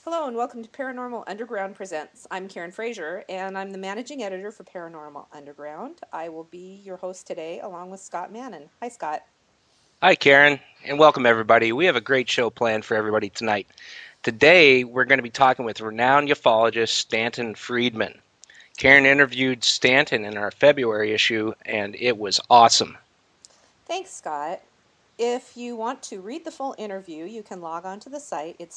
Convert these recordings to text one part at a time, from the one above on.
Hello and welcome to Paranormal Underground Presents. I'm Karen Fraser and I'm the managing editor for Paranormal Underground. I will be your host today along with Scott Mannon. Hi, Scott. Hi, Karen, and welcome everybody. We have a great show planned for everybody tonight. Today, we're going to be talking with renowned ufologist Stanton Friedman. Karen interviewed Stanton in our February issue, and it was awesome. Thanks, Scott. If you want to read the full interview, you can log on to the site. It's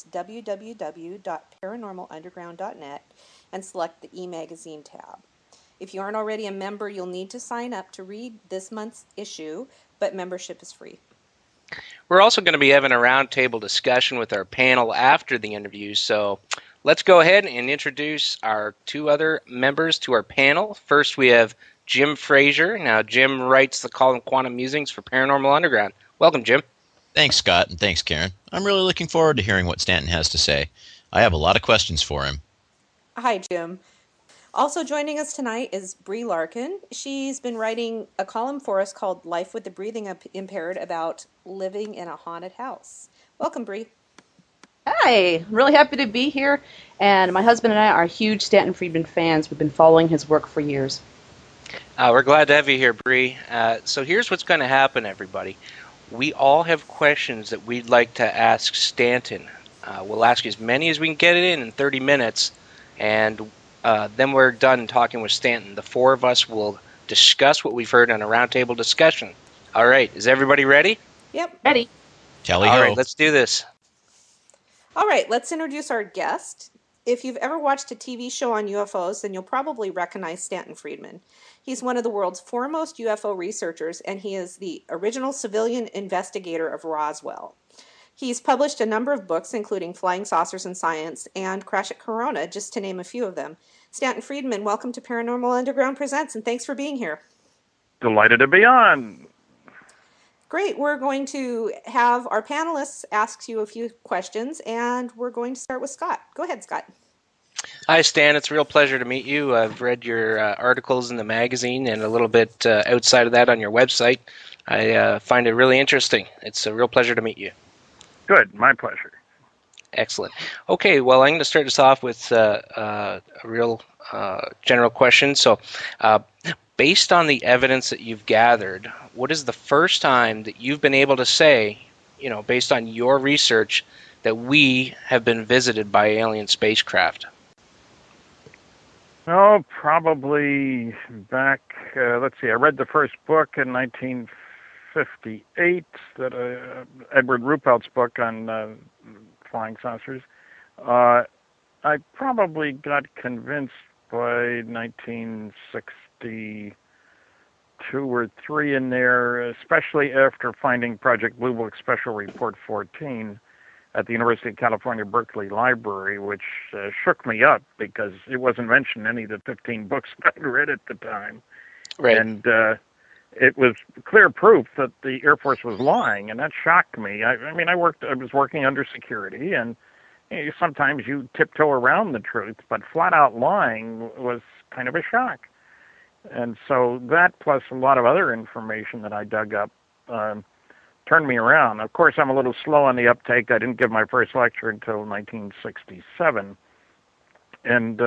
www.paranormalunderground.net and select the e-magazine tab. If you aren't already a member, you'll need to sign up to read this month's issue, but membership is free. We're also going to be having a roundtable discussion with our panel after the interview, so let's go ahead and introduce our two other members to our panel. First, we have Jim Fraser. Now, Jim writes the column Quantum Musings for Paranormal Underground. Welcome, Jim. Thanks, Scott, and thanks, Karen. I'm really looking forward to hearing what Stanton has to say. I have a lot of questions for him. Hi, Jim. Also joining us tonight is Bree Larkin. She's been writing a column for us called Life with the Breathing Impaired about living in a haunted house. Welcome, Bree. Hi, really happy to be here. And my husband and I are huge Stanton Friedman fans. We've been following his work for years. We're glad to have you here, Bree. So here's what's going to happen, everybody. We all have questions that we'd like to ask Stanton. We'll ask as many as we can get it in 30 minutes, and then we're done talking with Stanton. The four of us will discuss what we've heard in a roundtable discussion. All right, is everybody ready? Yep. Ready? Tally All ho. right, let's do this. All right, let's introduce our guest. If you've ever watched a TV show on UFOs, then you'll probably recognize Stanton Friedman. He's one of the world's foremost UFO researchers, and he is the original civilian investigator of Roswell. He's published a number of books, including Flying Saucers and Science and Crash at Corona, just to name a few of them. Stanton Friedman, welcome to Paranormal Underground Presents, and thanks for being here. Delighted to be on. Great. We're going to have our panelists ask you a few questions, and we're going to start with Scott. Go ahead, Scott. Hi, Stan. It's a real pleasure to meet you. I've read your articles in the magazine and a little bit outside of that on your website. I find it really interesting. It's a real pleasure to meet you. Good, my pleasure. Excellent. Okay, well, I'm going to start us off with a real general question. So, based on the evidence that you've gathered, what is the first time that you've been able to say, based on your research, that we have been visited by alien spacecraft? Oh, probably back, let's see, I read the first book in 1958, Edward Ruppelt's book on flying saucers. I probably got convinced by 1962 or 3 in there, especially after finding Project Blue Book Special Report 14 at the University of California, Berkeley Library, which shook me up because it wasn't mentioned in any of the 15 books I'd read at the time. Right. And it was clear proof that the Air Force was lying, and that shocked me. I was working under security, and sometimes you tiptoe around the truth, but flat out lying was kind of a shock. And so that, plus a lot of other information that I dug up, turned me around. Of course, I'm a little slow on the uptake. I didn't give my first lecture until 1967. And,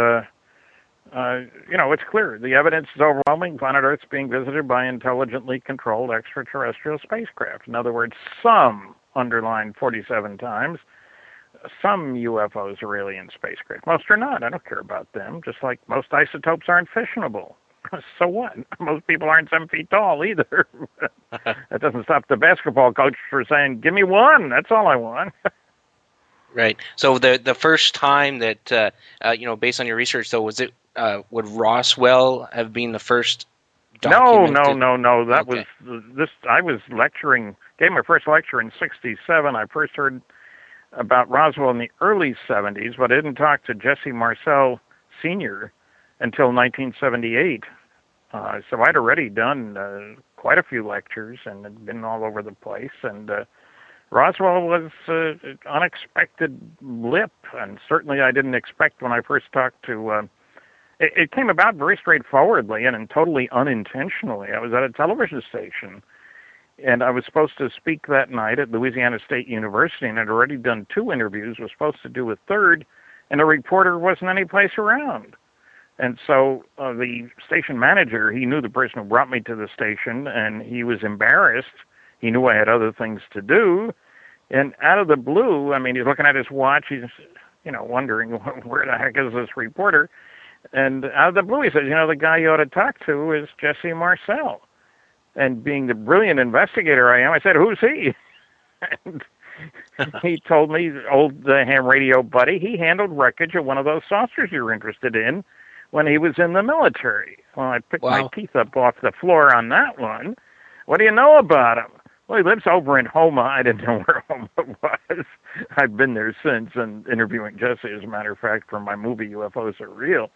it's clear. The evidence is overwhelming. Planet Earth's being visited by intelligently controlled extraterrestrial spacecraft. In other words, some, underlined 47 times, some UFOs are alien spacecraft. Most are not. I don't care about them. Just like most isotopes aren't fissionable. So what? Most people aren't 7 feet tall either. That doesn't stop the basketball coach from saying, "Give me one. That's all I want." Right. So the first time that based on your research, though, was it would Roswell have been the first documented? No. That Okay. was this. I was lecturing. Gave my first lecture in '67. I first heard about Roswell in the early '70s, but I didn't talk to Jesse Marcel Sr. until 1978. So I'd already done quite a few lectures and had been all over the place. And Roswell was an unexpected blip, and certainly I didn't expect when I first talked to. It came about very straightforwardly and totally unintentionally. I was at a television station, and I was supposed to speak that night at Louisiana State University, and I'd already done 2 interviews. Was supposed to do a third, and the reporter wasn't any place around. And so the station manager, he knew the person who brought me to the station, and he was embarrassed. He knew I had other things to do. And out of the blue, I mean, he's looking at his watch. He's, wondering where the heck is this reporter. And out of the blue, he says, the guy you ought to talk to is Jesse Marcel. And being the brilliant investigator I am, I said, who's he? And he told me, old ham radio buddy, he handled wreckage of one of those saucers you're interested in when he was in the military. Well, I picked my teeth up off the floor on that one. What do you know about him? Well, he lives over in Homa. I didn't know where Homa was. I've been there since, and interviewing Jesse, as a matter of fact, for my movie UFOs Are Real.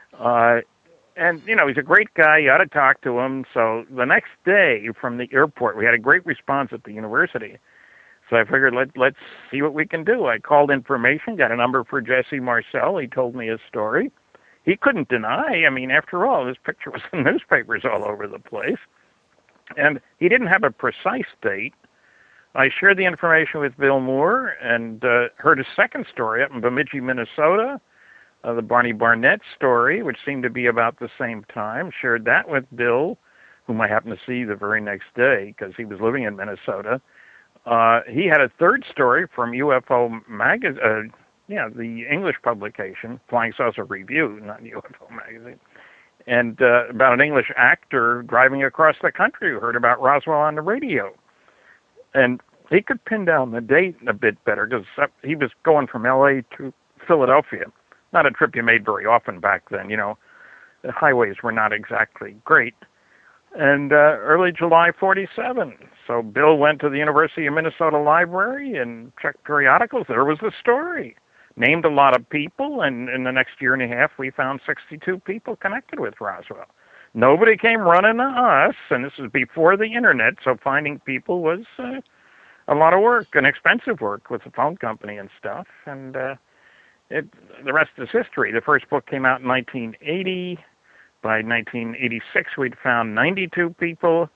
And, he's a great guy. You ought to talk to him. So the next day from the airport, we had a great response at the university. So I figured, let's see what we can do. I called information, got a number for Jesse Marcel. He told me his story. He couldn't deny. I mean, after all, his picture was in newspapers all over the place. And he didn't have a precise date. I shared the information with Bill Moore and heard a second story up in Bemidji, Minnesota, the Barney Barnett story, which seemed to be about the same time. Shared that with Bill, whom I happened to see the very next day because he was living in Minnesota. He had a third story from UFO magazine, the English publication, Flying Saucer Review, not UFO magazine, and about an English actor driving across the country who heard about Roswell on the radio. And he could pin down the date a bit better because he was going from L.A. to Philadelphia. Not a trip you made very often back then, The highways were not exactly great. And early July 47. So Bill went to the University of Minnesota Library and checked periodicals. There was the story. Named a lot of people, and in the next year and a half, we found 62 people connected with Roswell. Nobody came running to us, and this is before the internet, so finding people was a lot of work, and expensive work with the phone company and stuff. And the rest is history. The first book came out in 1980. By 1986, we'd found 92 people.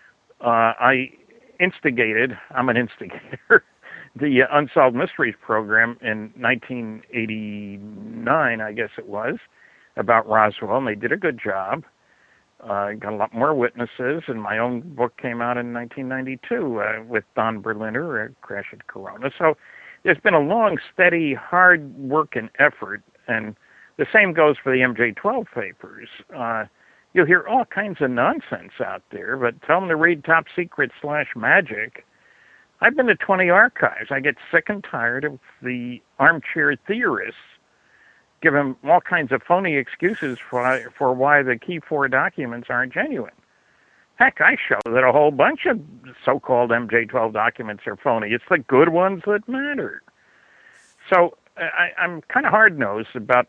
I'm an instigator, the Unsolved Mysteries program in 1989, I guess it was, about Roswell, and they did a good job. Got a lot more witnesses, and my own book came out in 1992 with Don Berliner, Crash at Corona. So there's been a long, steady, hard work and effort, and the same goes for the MJ-12 papers. You'll hear all kinds of nonsense out there, but tell them to read Top Secret/Magic. I've been to 20 archives. I get sick and tired of the armchair theorists giving all kinds of phony excuses for why the key 4 documents aren't genuine. Heck, I show that a whole bunch of so-called MJ-12 documents are phony. It's the good ones that matter. So I'm kind of hard-nosed about,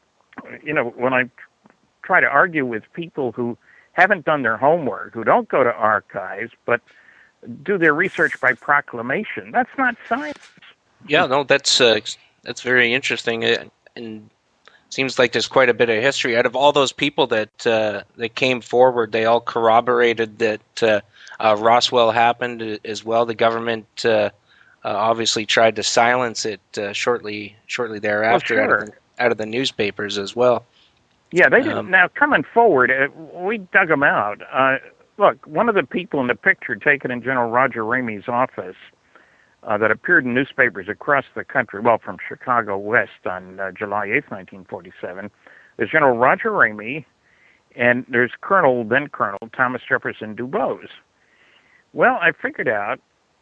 when I try to argue with people who haven't done their homework, who don't go to archives, but do their research by proclamation. That's not science. Yeah, no, that's very interesting, and seems like there's quite a bit of history. Out of all those people that came forward, they all corroborated that Roswell happened as well. The government obviously tried to silence it shortly thereafter. Well, sure. out of the newspapers as well. Yeah, they did. Now, coming forward, we dug them out. Look, one of the people in the picture taken in General Roger Ramey's office that appeared in newspapers across the country, well, from Chicago West on July 8th, 1947, is General Roger Ramey, and there's then Colonel Thomas Jefferson Dubose. Well, I figured out,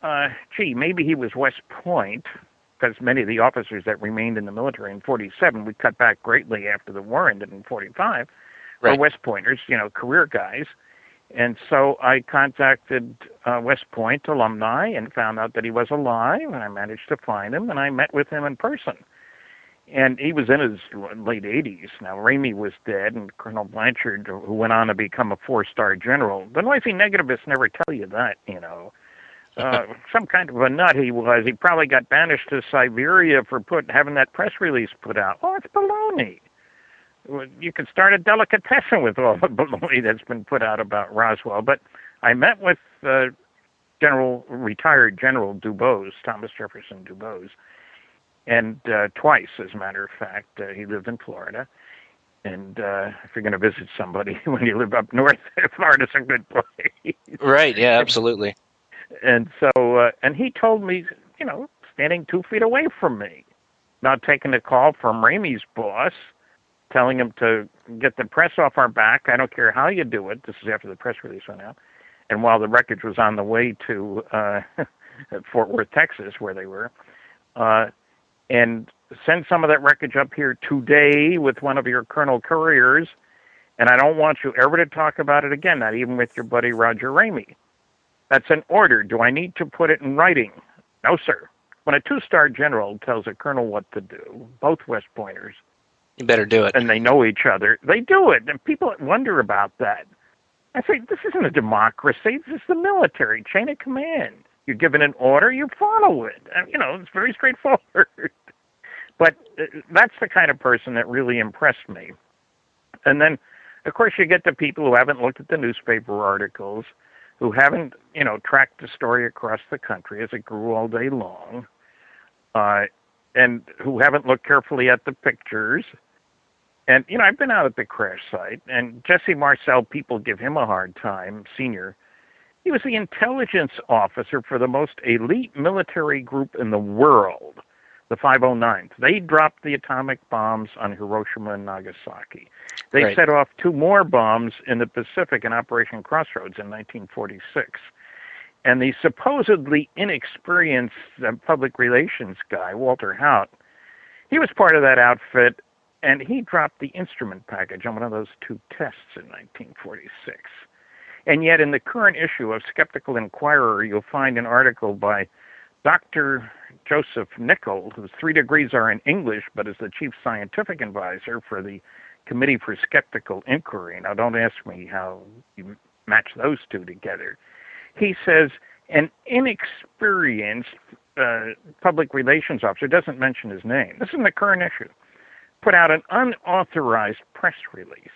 maybe he was West Point, because many of the officers that remained in the military in 47, we cut back greatly after the war ended in 45, were West Pointers, career guys. And so I contacted West Point alumni and found out that he was alive, and I managed to find him, and I met with him in person. And he was in his late 80s. Now, Ramey was dead, and Colonel Blanchard, who went on to become a 4-star general. The noisy negativists never tell you that, some kind of a nut he was. He probably got banished to Siberia for having that press release put out. Oh, it's baloney. You can start a delicatessen with all the baloney that's been put out about Roswell. But I met with retired General Dubose, Thomas Jefferson Dubose, and twice, as a matter of fact. He lived in Florida. And if you're going to visit somebody when you live up north, Florida's a good place. Right, yeah, absolutely. And so, and he told me, standing 2 feet away from me, not taking a call from Ramey's boss, telling him to get the press off our back. I don't care how you do it. This is after the press release went out. And while the wreckage was on the way to Fort Worth, Texas, where they were, and send some of that wreckage up here today with one of your Colonel Couriers, and I don't want you ever to talk about it again, not even with your buddy Roger Ramey. That's an order. Do I need to put it in writing? No, sir. When a 2-star general tells a colonel what to do, both West Pointers, You better do it. and they know each other, they do it. And people wonder about that. I say, this isn't a democracy. This is the military, chain of command. You're given an order, you follow it. And, it's very straightforward. But that's the kind of person that really impressed me. And then, of course, you get the people who haven't looked at the newspaper articles, who haven't, tracked the story across the country as it grew all day long, and who haven't looked carefully at the pictures. And, I've been out at the crash site, and Jesse Marcel, people give him a hard time, senior. He was the intelligence officer for the most elite military group in the world, the 509th. They dropped the atomic bombs on Hiroshima and Nagasaki. They set off 2 more bombs in the Pacific in Operation Crossroads in 1946. And the supposedly inexperienced public relations guy, Walter Haut, he was part of that outfit, and he dropped the instrument package on one of those 2 tests in 1946. And yet in the current issue of Skeptical Inquirer, you'll find an article by Dr. Joseph Nichol, whose 3 degrees are in English, but is the chief scientific advisor for the Committee for Skeptical Inquiry. Now, don't ask me how you match those 2 together. He says an inexperienced public relations officer, doesn't mention his name, this is in the current issue, put out an unauthorized press release.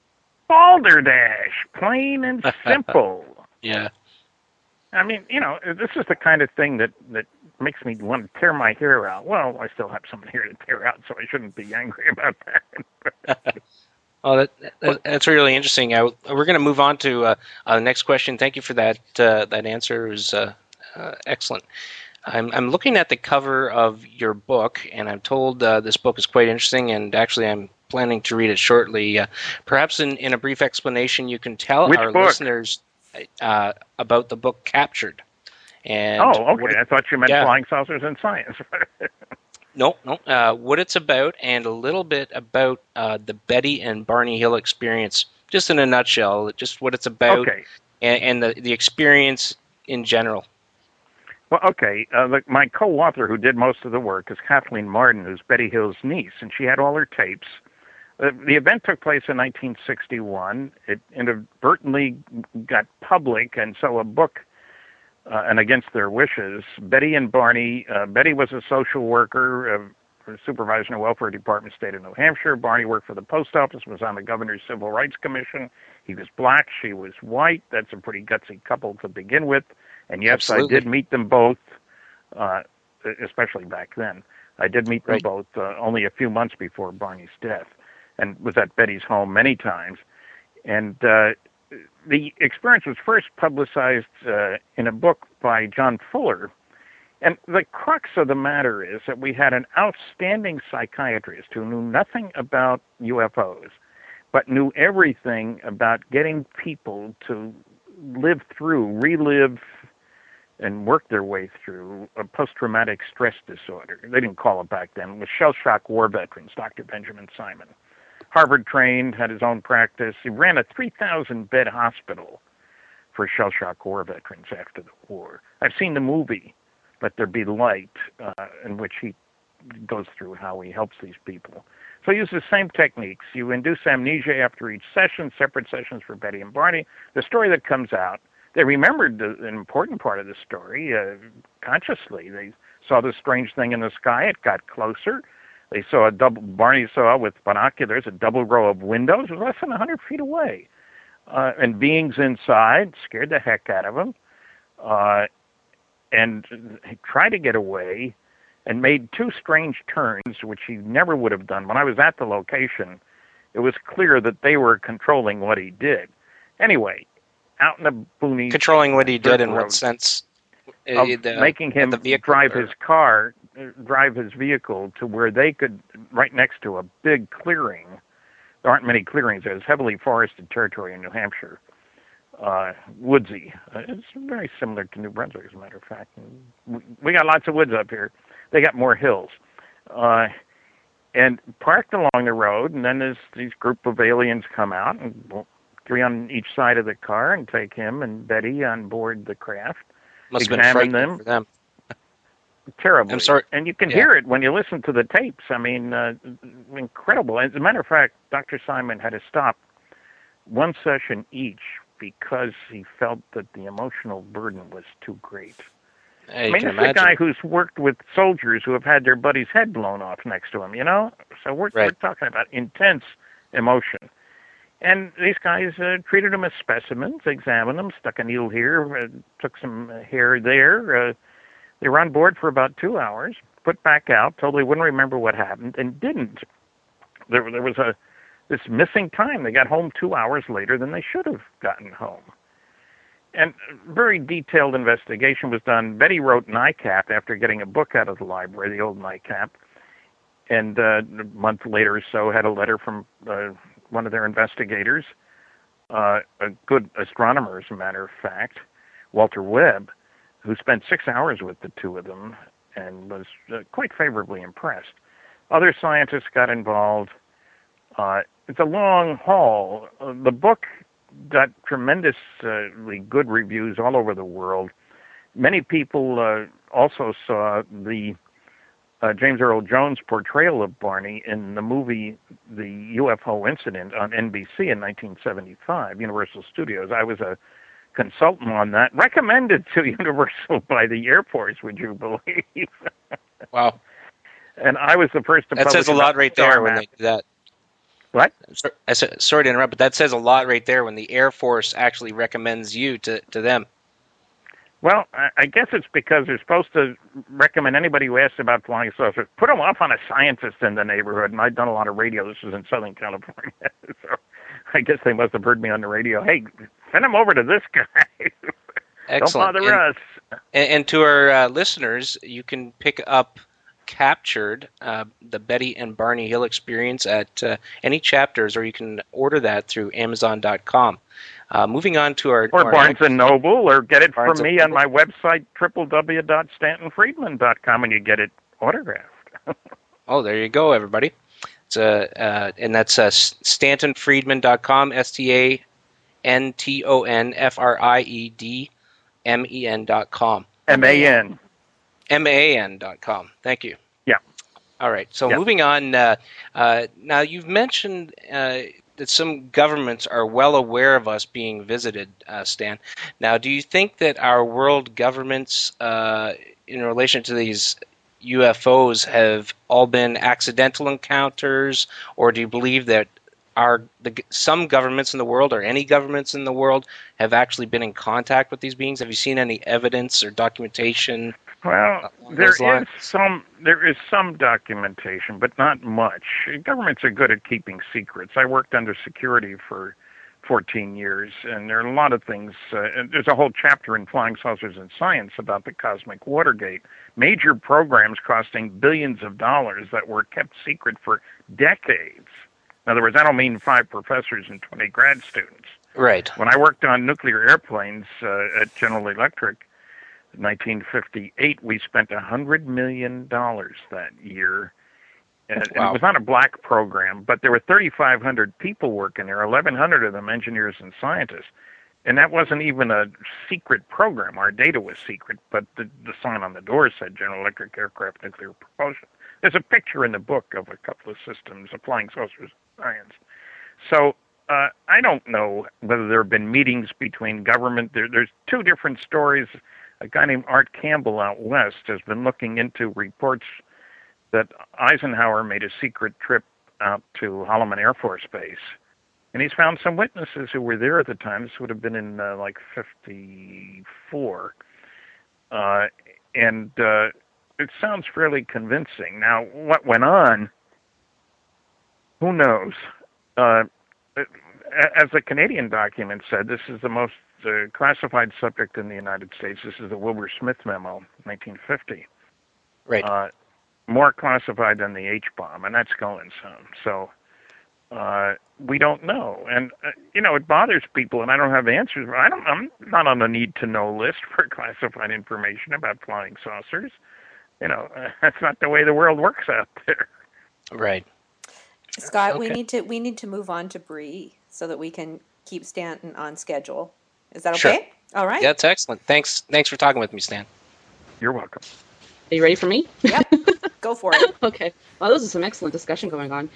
Balderdash, plain and simple. Yeah. I mean, this is the kind of thing that makes me want to tear my hair out. Well, I still have some hair to tear out, so I shouldn't be angry about that. Oh, that's really interesting. We're going to move on to the next question. Thank you for that. That answer was excellent. I'm looking at the cover of your book, and I'm told this book is quite interesting, and actually I'm planning to read it shortly. Perhaps in a brief explanation, you can tell Which our book? listeners about the book Captured. And okay. I thought you meant Flying Saucers and Science. No. What it's about, and a little bit about the Betty and Barney Hill experience, just in a nutshell, just what it's about, and the experience in general. Well, okay. My co-author who did most of the work is Kathleen Martin, who's Betty Hill's niece, and she had all her tapes. The event took place in 1961. It inadvertently got public, and so a book, and against their wishes, Betty and Barney, Betty was a social worker, supervisor in the Welfare Department, state of New Hampshire. Barney worked for the post office, was on the Governor's Civil Rights Commission. He was black, she was white. That's a pretty gutsy couple to begin with. And yes, Absolutely. I did meet them both, especially back then. I did meet them both only a few months before Barney's death, and was at Betty's home many times. And the experience was first publicized in a book by John Fuller. And the crux of the matter is that we had an outstanding psychiatrist who knew nothing about UFOs, but knew everything about getting people to relive, and work their way through a post-traumatic stress disorder. They didn't call it back then. It was shell-shock war veterans, Dr. Benjamin Simon. Harvard-trained, had his own practice. He ran a 3,000-bed hospital for shell-shock war veterans after the war. I've seen the movie, Let There Be Light, in which he goes through how he helps these people. So he uses the same techniques. You induce amnesia after each session, separate sessions for Betty and Barney. The story that comes out, they remembered an important part of the story consciously. They saw this strange thing in the sky. It got closer. They saw Barney saw with binoculars a double row of windows. It was less than 100 feet away. And beings inside scared the heck out of him. And he tried to get away. and made two strange turns, which he never would have done. When I was at the location, it was clear that they were controlling what he did. Anyway, out in the boonies, Controlling what he did in what roads, sense? of making him the vehicle, drive or- his car, drive his vehicle to where they could, right next to a big clearing. There aren't many clearings. There's heavily forested territory in New Hampshire, woodsy. It's very similar to New Brunswick, as a matter of fact. We got lots of woods up here. They got more hills. And parked along the road, and then these group of aliens come out, and 3 on each side of the car, and take him and Betty on board the craft. Must have been examine frightening them. for them. Terribly. I'm sorry. And you can Yeah. hear it when you listen to the tapes. I mean, incredible. As a matter of fact, Dr. Simon had to stop one session each because he felt that the emotional burden was too great. I I mean, can this is a imagine. guy who's worked with soldiers who have had their buddy's head blown off next to him, you know? So we're talking about intense emotion. And these guys treated them as specimens, examined them, stuck a needle here, took some hair there. They were on board for about 2 hours, put back out, told they wouldn't remember what happened, and didn't. There was this missing time. They got home 2 hours later than they should have gotten home. And very detailed investigation was done. Betty wrote NICAP after getting a book out of the library, the old NICAP, and a month later or so had a letter from one of their investigators, a good astronomer, as a matter of fact, Walter Webb, who spent 6 hours with the two of them and was quite favorably impressed. Other scientists got involved. It's a long haul. The book got tremendously good reviews all over the world. Many people also saw the James Earl Jones portrayal of Barney in the movie The UFO Incident on NBC in 1975, Universal Studios. I was a consultant on that, recommended to Universal by the Air Force, would you believe? Wow. And I was the first to That publish says a lot right there when Map. they do that. What? Sorry to interrupt, but that says a lot right there when the Air Force actually recommends you to them. Well, I guess it's because they're supposed to recommend anybody who asks about flying saucers, put them off on a scientist in the neighborhood. And I'd done a lot of radio. This was in Southern California. So I guess they must have heard me on the radio. Hey, send them over to this guy. Excellent. Don't bother us. And to our listeners, you can pick up Captured, the Betty and Barney Hill Experience at any chapters, or you can order that through Amazon.com. Moving on to our... Or Barnes & Noble, or get it from me on Noble. my website, www.stantonfriedman.com, and you get it autographed. Oh, there you go, everybody. It's and that's StantonFriedman.com, StantonFriedmen.com. MAN. MAN.com. Thank you. Yeah. All right. So Yeah. moving on. Now, you've mentioned that some governments are well aware of us being visited, Stan. Now, do you think that our world governments, in relation to these UFOs, have all been accidental encounters, or do you believe that some governments in the world, or any governments in the world, have actually been in contact with these beings? Have you seen any evidence or documentation? Well, there is some documentation, but not much. Governments are good at keeping secrets. I worked under security for 14 years, and there are a lot of things. There's a whole chapter in Flying Saucers and Science about the Cosmic Watergate. Major programs costing billions of dollars that were kept secret for decades. In other words, I don't mean 5 professors and 20 grad students. Right. When I worked on nuclear airplanes at General Electric, 1958, we spent $100 million that year. And Wow. it was not a black program, but there were 3,500 people working there, 1,100 of them engineers and scientists. And that wasn't even a secret program. Our data was secret, but the sign on the door said General Electric Aircraft Nuclear Propulsion. There's a picture in the book of a couple of systems, of Flying Saucers Science. So I don't know whether there have been meetings between government. There's 2 different stories. A guy named Art Campbell out west has been looking into reports that Eisenhower made a secret trip out to Holloman Air Force Base. And he's found some witnesses who were there at the time. This would have been in like 54. And it sounds fairly convincing. Now, what went on, who knows? Uh, as the Canadian document said, this is the most classified subject in the United States. This is the Wilbur Smith memo, 1950. Right. More classified than the H-bomb, and that's going some. So we don't know. And, it bothers people, and I don't have answers. I'm not on the need-to-know list for classified information about flying saucers. That's not the way the world works out there. Right. Scott, Okay. we need to move on to Bree so that we can keep Stanton on schedule. Is that Sure. okay? All right. Yeah, that's excellent. Thanks for talking with me, Stan. You're welcome. Are you ready for me? Yep. Go for it. Okay. Well, this is some excellent discussion going on.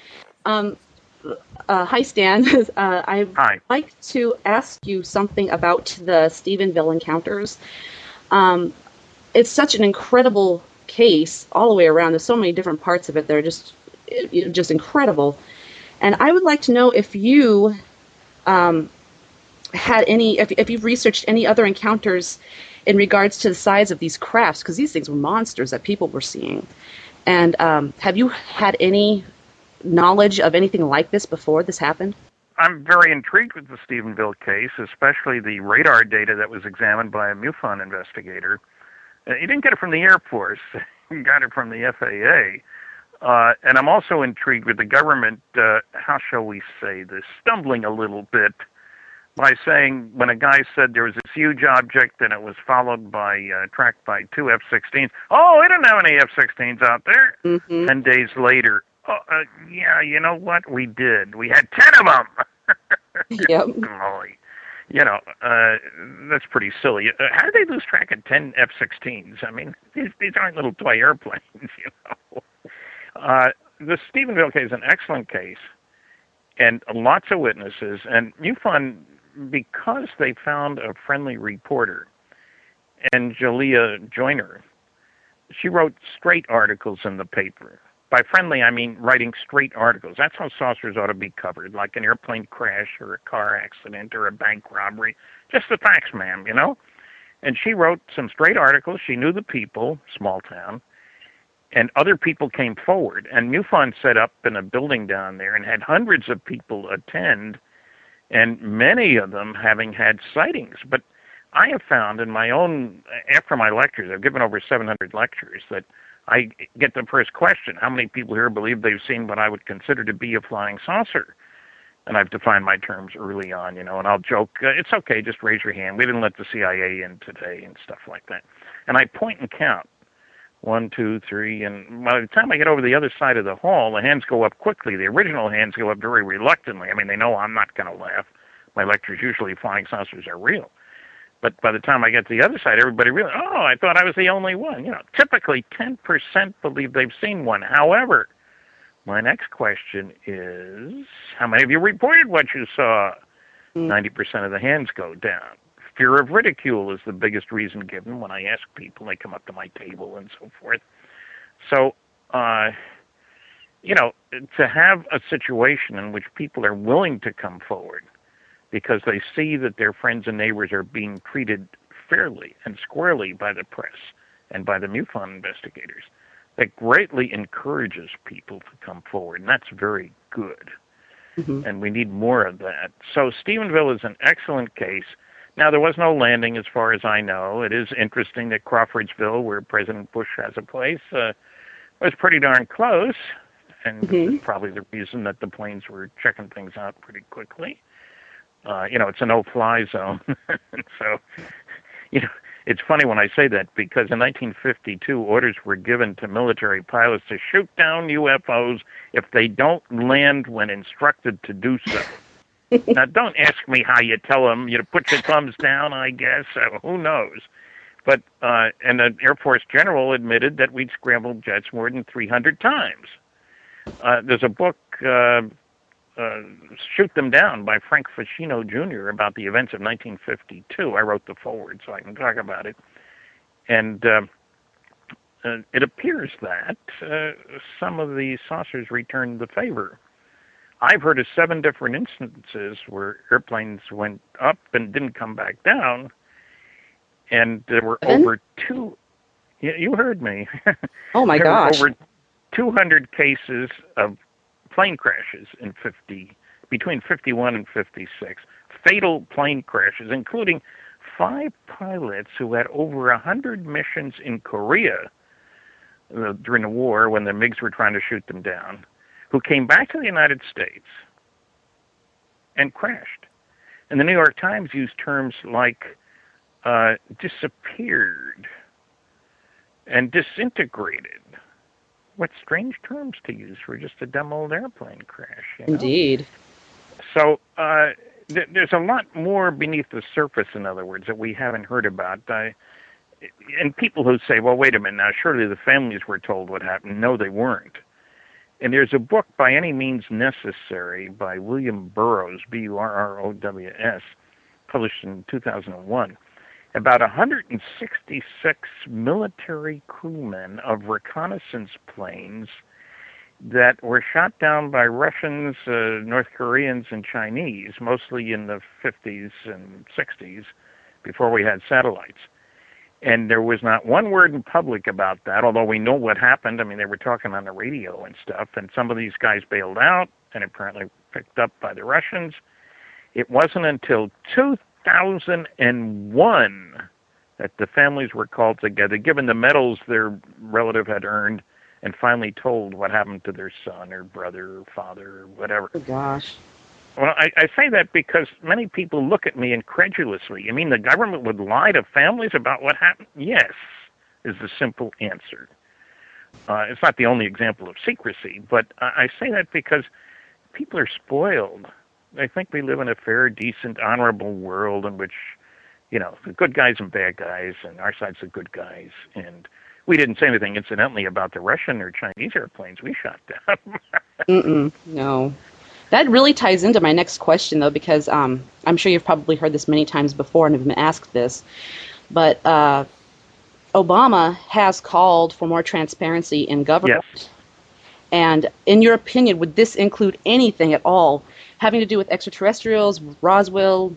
Hi, Stan. I'd Hi. like to ask you something about the Stephenville encounters. It's such an incredible case all the way around. There's so many different parts of it that are just incredible. And I would like to know if you had any, if you've researched any other encounters in regards to the size of these crafts, because these things were monsters that people were seeing. And have you had any knowledge of anything like this before this happened? I'm very intrigued with the Stephenville case, especially the radar data that was examined by a MUFON investigator. He didn't get it from the Air Force. He got it from the FAA. And I'm also intrigued with the government, how shall we say this, stumbling a little bit by saying when a guy said there was this huge object and it was followed by, tracked by 2 F-16s. Oh, we didn't have any F-16s out there. Mm-hmm. 10 days later, yeah, you know what? We did. We had 10 of them. Yep. Holy. That's pretty silly. How did they lose track of 10 F-16s? I mean, these aren't little toy airplanes, The Stephenville case is an excellent case, and lots of witnesses. And MUFON, because they found a friendly reporter, Angelia Joyner, she wrote straight articles in the paper. By friendly, I mean writing straight articles. That's how saucers ought to be covered, like an airplane crash or a car accident or a bank robbery. Just the facts, ma'am, And she wrote some straight articles. She knew the people, small town, and other people came forward. And MUFON set up in a building down there and had hundreds of people attend, and many of them having had sightings. But I have found in my own, after my lectures, I've given over 700 lectures, that I get the first question, how many people here believe they've seen what I would consider to be a flying saucer? And I've defined my terms early on, and I'll joke, it's okay, just raise your hand. We didn't let the CIA in today and stuff like that. And I point and count, 1, 2, 3, and by the time I get over the other side of the hall, the hands go up quickly. The original hands go up very reluctantly. I mean, they know I'm not going to laugh. My lectures usually flying saucers are real. But by the time I get to the other side, everybody realizes, oh, I thought I was the only one. Typically 10% believe they've seen one. However, my next question is, how many of you reported what you saw? 90% of the hands go down. Fear of ridicule is the biggest reason given when I ask people. They come up to my table and so forth. So, to have a situation in which people are willing to come forward because they see that their friends and neighbors are being treated fairly and squarely by the press and by the MUFON investigators, that greatly encourages people to come forward, and that's very good. Mm-hmm. And we need more of that. So Stephenville is an excellent case. Now, there was no landing as far as I know. It is interesting that Crawfordsville, where President Bush has a place, was pretty darn close, and mm-hmm. It's probably the reason that the planes were checking things out pretty quickly. It's a no-fly zone. So, it's funny when I say that because in 1952, orders were given to military pilots to shoot down UFOs if they don't land when instructed to do so. Now, don't ask me how you tell them, put your thumbs down, I guess. Who knows? But, and the Air Force general admitted that we'd scrambled jets more than 300 times. There's a book, Shoot Them Down by Frank Ficino Jr. about the events of 1952. I wrote the foreword so I can talk about it. And it appears that some of the saucers returned the favor. I've heard of 7 different instances where airplanes went up and didn't come back down. And there were over 2... You heard me. Oh my There gosh. were over 200 cases of plane crashes between 51 and 56. Fatal plane crashes, including 5 pilots who had over 100 missions in Korea during the war when the MiGs were trying to shoot them down, who came back to the United States and crashed. And the New York Times used terms like disappeared and disintegrated. What strange terms to use for just a dumb old airplane crash, you know? Indeed. So there's a lot more beneath the surface, in other words, that we haven't heard about. And people who say, well, wait a minute, now surely the families were told what happened. No, they weren't. And there's a book, By Any Means Necessary, by William Burroughs, Burrows, published in 2001, about 166 military crewmen of reconnaissance planes that were shot down by Russians, North Koreans, and Chinese, mostly in the 50s and 60s, before we had satellites. And there was not one word in public about that, although we know what happened. I mean, they were talking on the radio and stuff, and some of these guys bailed out and apparently picked up by the Russians. It wasn't until 2001 that the families were called together, given the medals their relative had earned, and finally told what happened to their son or brother or father or whatever. Oh gosh. Well, I say that because many people look at me incredulously. You mean the government would lie to families about what happened? Yes, is the simple answer. It's not the only example of secrecy, but I say that because people are spoiled. They think we live in a fair, decent, honorable world in which, you know, the good guys and bad guys, and our side's the good guys. And we didn't say anything, incidentally, about the Russian or Chinese airplanes we shot down. No. That really ties into my next question, though, because I'm sure you've probably heard this many times before and have been asked this, but Obama has called for more transparency in government. Yes. And in your opinion, would this include anything at all having to do with extraterrestrials, Roswell,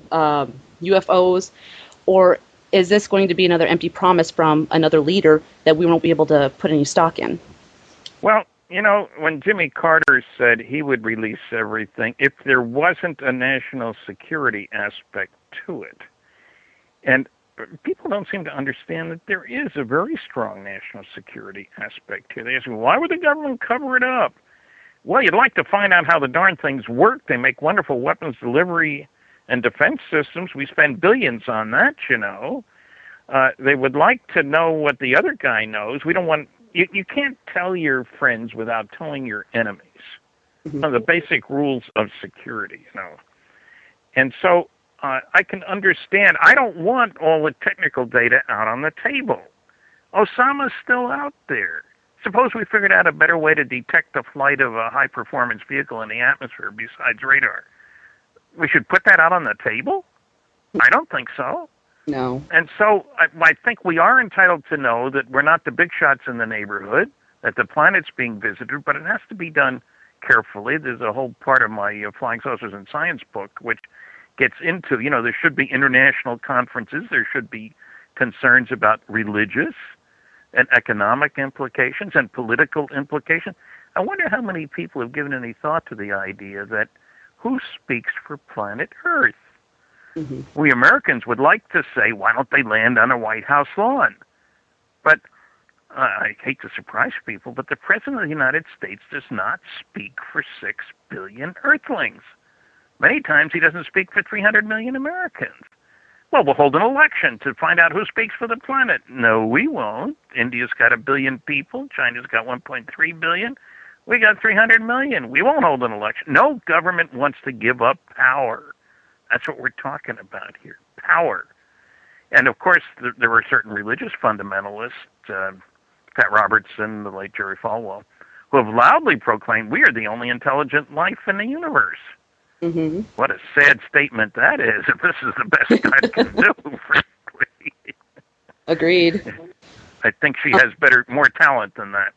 UFOs, or is this going to be another empty promise from another leader that we won't be able to put any stock in? Well, you know, when Jimmy Carter said he would release everything, if there wasn't a national security aspect to it, and people don't seem to understand that there is a very strong national security aspect here. They ask me, why would the government cover it up? Well, you'd like to find out how the darn things work. They make wonderful weapons delivery and defense systems. We spend billions on that, you know. They would like to know what the other guy knows. We don't want... You can't tell your friends without telling your enemies. One of the basic rules of security, you know. And so I can understand. I don't want all the technical data out on the table. Osama's still out there. Suppose we figured out a better way to detect the flight of a high-performance vehicle in the atmosphere besides radar. We should put that out on the table? I don't think so. No. And so I think we are entitled to know that we're not the big shots in the neighborhood, that the planet's being visited, but it has to be done carefully. There's a whole part of my Flying Saucers and Science book which gets into, you know, there should be international conferences, there should be concerns about religious and economic implications and political implications. I wonder how many people have given any thought to the idea that who speaks for planet Earth? Mm-hmm. We Americans would like to say, why don't they land on a White House lawn? But I hate to surprise people, but the President of the United States does not speak for 6 billion Earthlings. Many times he doesn't speak for 300 million Americans. Well, we'll hold an election to find out who speaks for the planet. No, we won't. India's got 1 billion people. China's got 1.3 billion. We got 300 million. We won't hold an election. No government wants to give up power. That's what we're talking about here, power. And, of course, there were certain religious fundamentalists, Pat Robertson, the late Jerry Falwell, who have loudly proclaimed we are the only intelligent life in the universe. Mm-hmm. What a sad statement that is, if this is the best God can do, frankly. Agreed. I think she has more talent than that.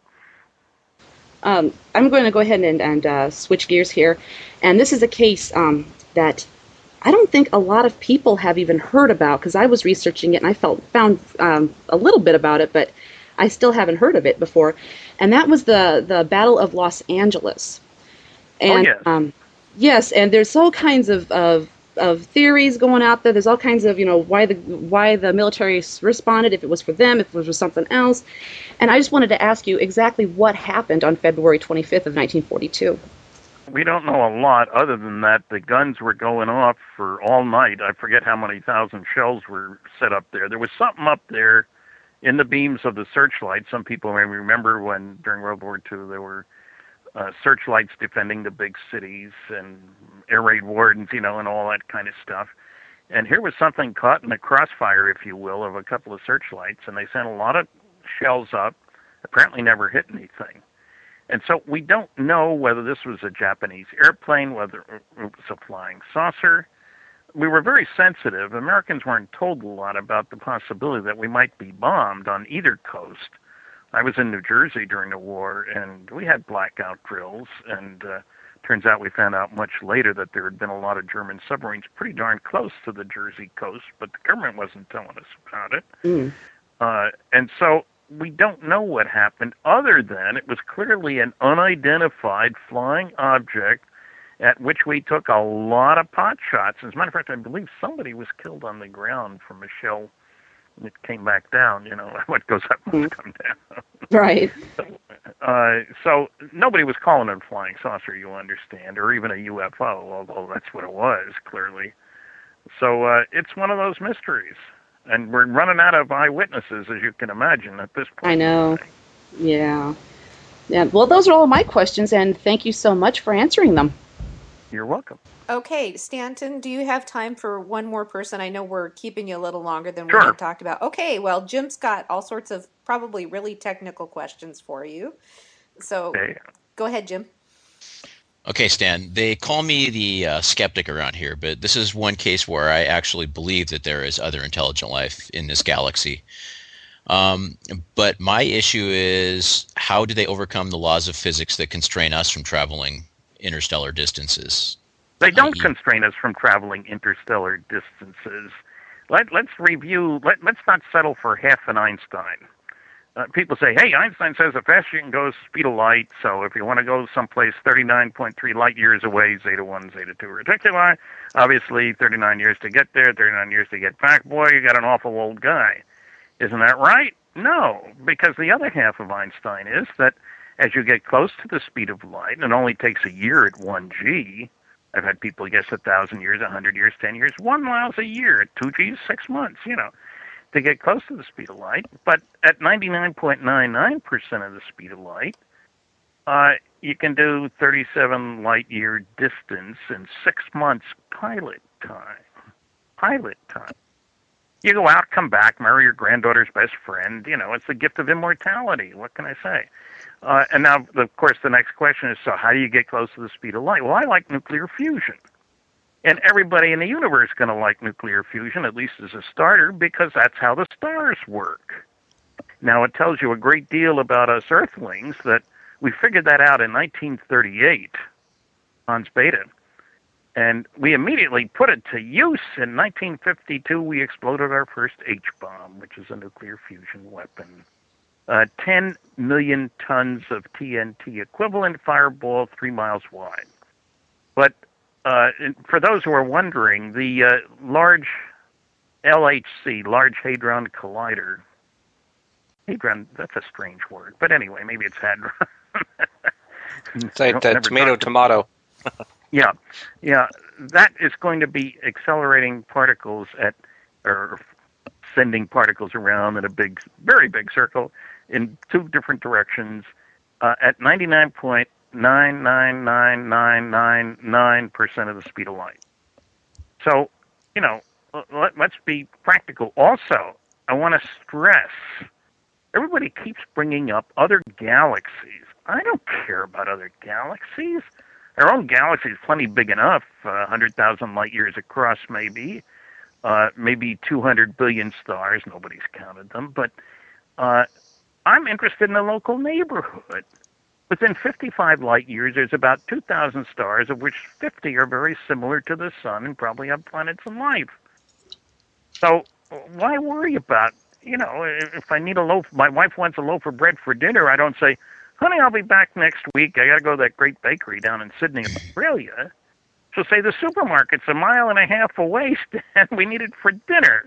I'm going to go ahead and switch gears here. And this is a case that I don't think a lot of people have even heard about, because I was researching it and I found a little bit about it, but I still haven't heard of it before, and that was the Battle of Los Angeles. And yes. Yes, and there's all kinds of theories going out there. There's all kinds of, why the military responded, if it was for them, if it was for something else. And I just wanted to ask you exactly what happened on February 25th of 1942. We don't know a lot other than that the guns were going off for all night. I forget how many thousand shells were set up there. There was something up there in the beams of the searchlight. Some people may remember when during World War II there were searchlights defending the big cities and air raid wardens, and all that kind of stuff. And here was something caught in the crossfire, if you will, of a couple of searchlights, and they sent a lot of shells up, apparently never hit anything. And so we don't know whether this was a Japanese airplane, whether it was a flying saucer. We were very sensitive. Americans weren't told a lot about the possibility that we might be bombed on either coast. I was in New Jersey during the war, and we had blackout drills, and turns out we found out much later that there had been a lot of German submarines pretty darn close to the Jersey coast, but the government wasn't telling us about it. And so we don't know what happened other than it was clearly an unidentified flying object at which we took a lot of pot shots. As a matter of fact, I believe somebody was killed on the ground from a shell. It came back down, what goes up must come down. Right. So nobody was calling it a flying saucer, you understand, or even a UFO, although that's what it was, clearly. So it's one of those mysteries. And we're running out of eyewitnesses, as you can imagine, at this point. I know. Yeah. Yeah. Well, those are all my questions, and thank you so much for answering them. You're welcome. Okay, Stanton, do you have time for one more person? I know we're keeping you a little longer than we Sure. had talked about. Okay, well, Jim's got all sorts of probably really technical questions for you. So Okay. Go ahead, Jim. Okay, Stan, they call me the skeptic around here, but this is one case where I actually believe that there is other intelligent life in this galaxy. But my issue is, how do they overcome the laws of physics that constrain us from traveling interstellar distances? They don't constrain us from traveling interstellar distances. Let's review. Let's not settle for half an Einstein. People say, hey, Einstein says the faster you can go is the speed of light, so if you want to go someplace 39.3 light years away, zeta 1, zeta 2 reticuli, obviously 39 years to get there, 39 years to get back. Boy, you got an awful old guy. Isn't that right? No, because the other half of Einstein is that as you get close to the speed of light, and it only takes a year at 1g, I've had people guess 1,000 years, 100 years, 10 years, 1 mile a year at 2Gs, 6 months, to get close to the speed of light. But at 99.99% of the speed of light, you can do 37 light year distance in 6 months pilot time. Pilot time. You go out, come back, marry your granddaughter's best friend. It's the gift of immortality. What can I say? And now, of course, the next question is, so how do you get close to the speed of light? Well, I like nuclear fusion. And everybody in the universe is going to like nuclear fusion, at least as a starter, because that's how the stars work. Now, it tells you a great deal about us Earthlings that we figured that out in 1938, Hans Bethe. And we immediately put it to use. In 1952, we exploded our first H-bomb, which is a nuclear fusion weapon. 10 million tons of TNT equivalent, fireball 3 miles wide. But for those who are wondering, the large LHC, Large Hadron Collider, hadron, that's a strange word, but anyway, maybe it's hadron. It's like tomato. Yeah, that is going to be accelerating particles or sending particles around in a very big circle in 2 different directions at 99.99999% of the speed of light. So, let's be practical. Also, I want to stress, everybody keeps bringing up other galaxies. I don't care about other galaxies. Our own galaxy is plenty big enough, 100,000 light years across maybe 200 billion stars. Nobody's counted them. But I'm interested in the local neighborhood. Within 55 light years, there's about 2,000 stars, of which 50 are very similar to the sun and probably have planets and life. So why worry about, if I need a loaf, my wife wants a loaf of bread for dinner, I don't say, honey, I'll be back next week. I got to go to that great bakery down in Sydney, Australia. So say the supermarket's a mile and a half away, and we need it for dinner.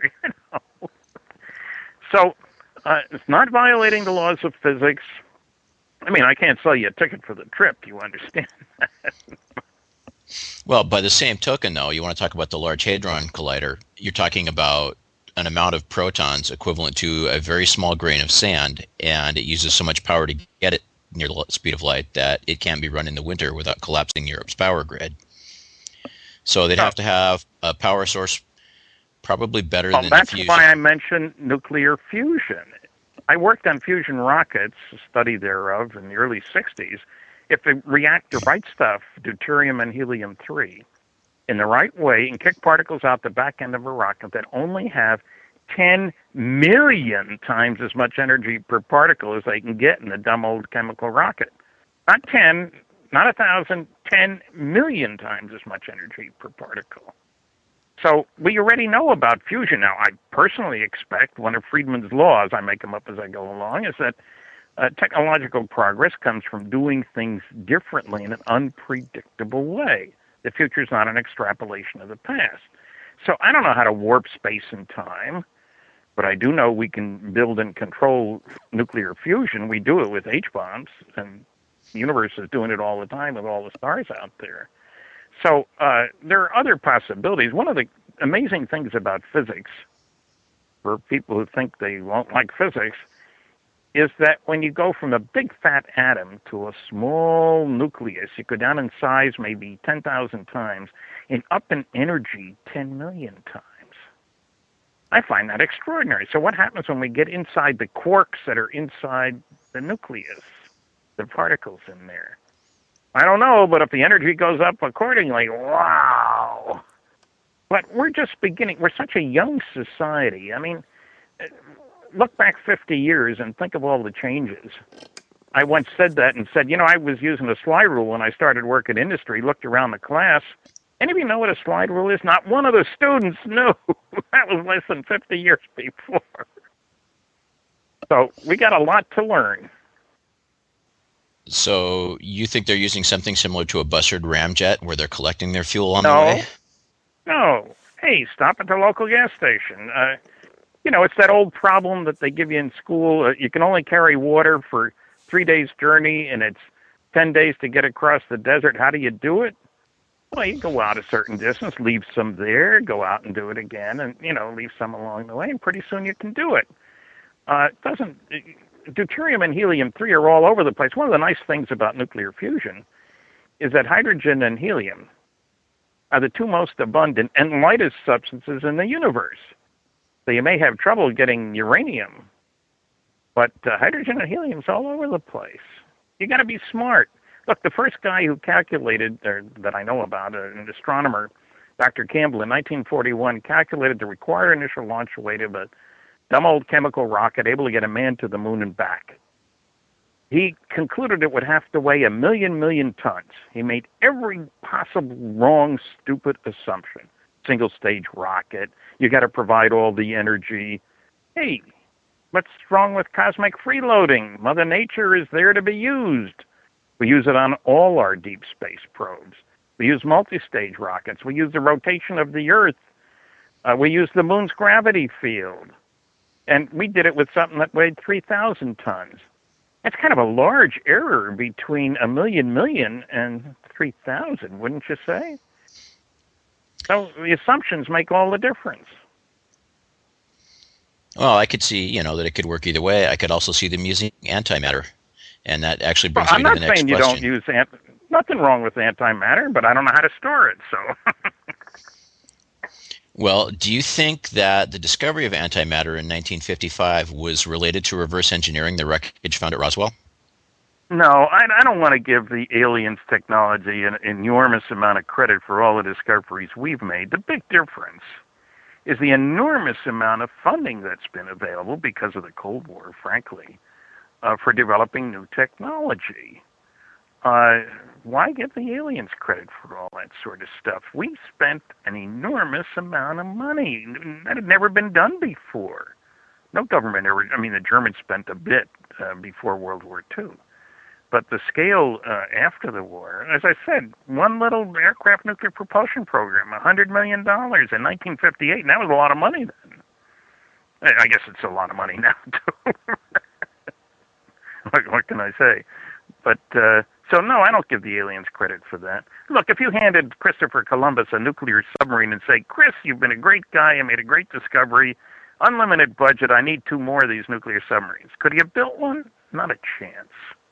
So it's not violating the laws of physics. I mean, I can't sell you a ticket for the trip. You understand that? Well, by the same token, though, you want to talk about the Large Hadron Collider. You're talking about an amount of protons equivalent to a very small grain of sand, and it uses so much power to get it near the speed of light that it can't be run in the winter without collapsing Europe's power grid. So they'd have to have a power source probably better than that's fusion. why I mentioned nuclear fusion. I worked on fusion rockets, a study thereof, in the early 60s. If they react the right stuff, deuterium and helium-3, in the right way, and kick particles out the back end of a rocket that only have 10 million times as much energy per particle as they can get in the dumb old chemical rocket. Not 10, not 1,000, 10 million times as much energy per particle. So we already know about fusion. Now, I personally expect one of Friedman's laws, I make them up as I go along, is that technological progress comes from doing things differently in an unpredictable way. The future is not an extrapolation of the past. So I don't know how to warp space and time, but I do know we can build and control nuclear fusion. We do it with H-bombs, and the universe is doing it all the time with all the stars out there. So there are other possibilities. One of the amazing things about physics, for people who think they won't like physics, is that when you go from a big fat atom to a small nucleus, you go down in size maybe 10,000 times and up in energy 10 million times. I find that extraordinary. So what happens when we get inside the quarks that are inside the nucleus, the particles in there? I don't know, but if the energy goes up accordingly, wow. But we're just beginning. We're such a young society. I mean, look back 50 years and think of all the changes. I once said that and said, I was using a slide rule when I started work in industry, looked around the class. Any of you know what a slide rule is? Not one of the students knew. That was less than 50 years before. So we got a lot to learn. So you think they're using something similar to a Bussard ramjet where they're collecting their fuel on the way? No. Hey, stop at the local gas station. It's that old problem that they give you in school. You can only carry water for 3 days' journey, and it's 10 days to get across the desert. How do you do it? Well, you go out a certain distance, leave some there, go out and do it again, and, leave some along the way, and pretty soon you can do it. Deuterium and helium-3 are all over the place. One of the nice things about nuclear fusion is that hydrogen and helium are the two most abundant and lightest substances in the universe. So you may have trouble getting uranium, but hydrogen and helium's all over the place. You got to be smart. Look, the first guy who calculated, that I know about, an astronomer, Dr. Campbell, in 1941, calculated the required initial launch weight of a dumb old chemical rocket able to get a man to the moon and back. He concluded it would have to weigh 1 million tons. He made every possible wrong, stupid assumption. Single-stage rocket. You got to provide all the energy. Hey, what's wrong with cosmic freeloading? Mother Nature is there to be used. We use it on all our deep space probes. We use multi-stage rockets. We use the rotation of the Earth. We use the moon's gravity field. And we did it with something that weighed 3,000 tons. That's kind of a large error between 1 million and 3,000, wouldn't you say? So the assumptions make all the difference. Well, I could see, that it could work either way. I could also see them using antimatter. And that actually brings me to the next question. I'm not saying you don't use nothing wrong with antimatter, but I don't know how to store it, so... Well, do you think that the discovery of antimatter in 1955 was related to reverse engineering the wreckage found at Roswell? No, I don't want to give the aliens technology an enormous amount of credit for all the discoveries we've made. The big difference is the enormous amount of funding that's been available because of the Cold War, frankly, for developing new technology. Why give the aliens credit for all that sort of stuff? We spent an enormous amount of money. That had never been done before. No government ever. I mean, the Germans spent a bit before World War II. But the scale after the war, as I said, one little aircraft nuclear propulsion program, $100 million in 1958, and that was a lot of money then. I guess it's a lot of money now, too. What can I say? But, so no, I don't give the aliens credit for that. Look, if you handed Christopher Columbus a nuclear submarine and say, Chris, you've been a great guy, you made a great discovery, unlimited budget, I need 2 more of these nuclear submarines. Could he have built one? Not a chance.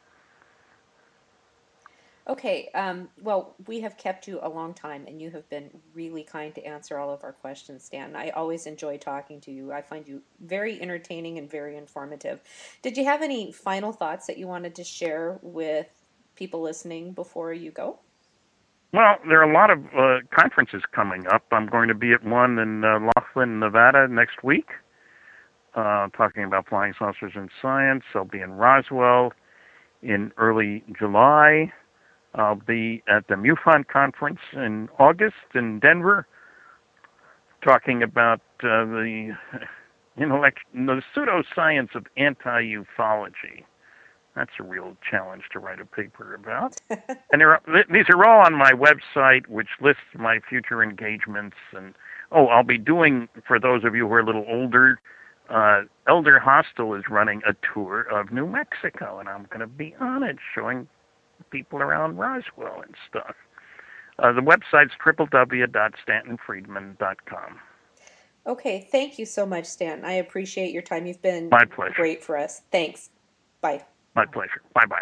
Okay, well, we have kept you a long time, and you have been really kind to answer all of our questions, Stan. I always enjoy talking to you. I find you very entertaining and very informative. Did you have any final thoughts that you wanted to share with people listening before you go? Well, there are a lot of conferences coming up. I'm going to be at one in Laughlin, Nevada next week, talking about flying saucers and science. I'll be in Roswell in early July. I'll be at the MUFON conference in August in Denver, talking about the pseudoscience of anti-ufology. That's a real challenge to write a paper about. And these are all on my website, which lists my future engagements. And I'll be doing, for those of you who are a little older, Elder Hostel is running a tour of New Mexico, and I'm going to be on it, showing people around Roswell and stuff. The website's www.stantonfriedman.com. Okay, thank you so much, Stan. I appreciate your time. You've been My pleasure. Great for us. Thanks. Bye. My pleasure. Bye-bye.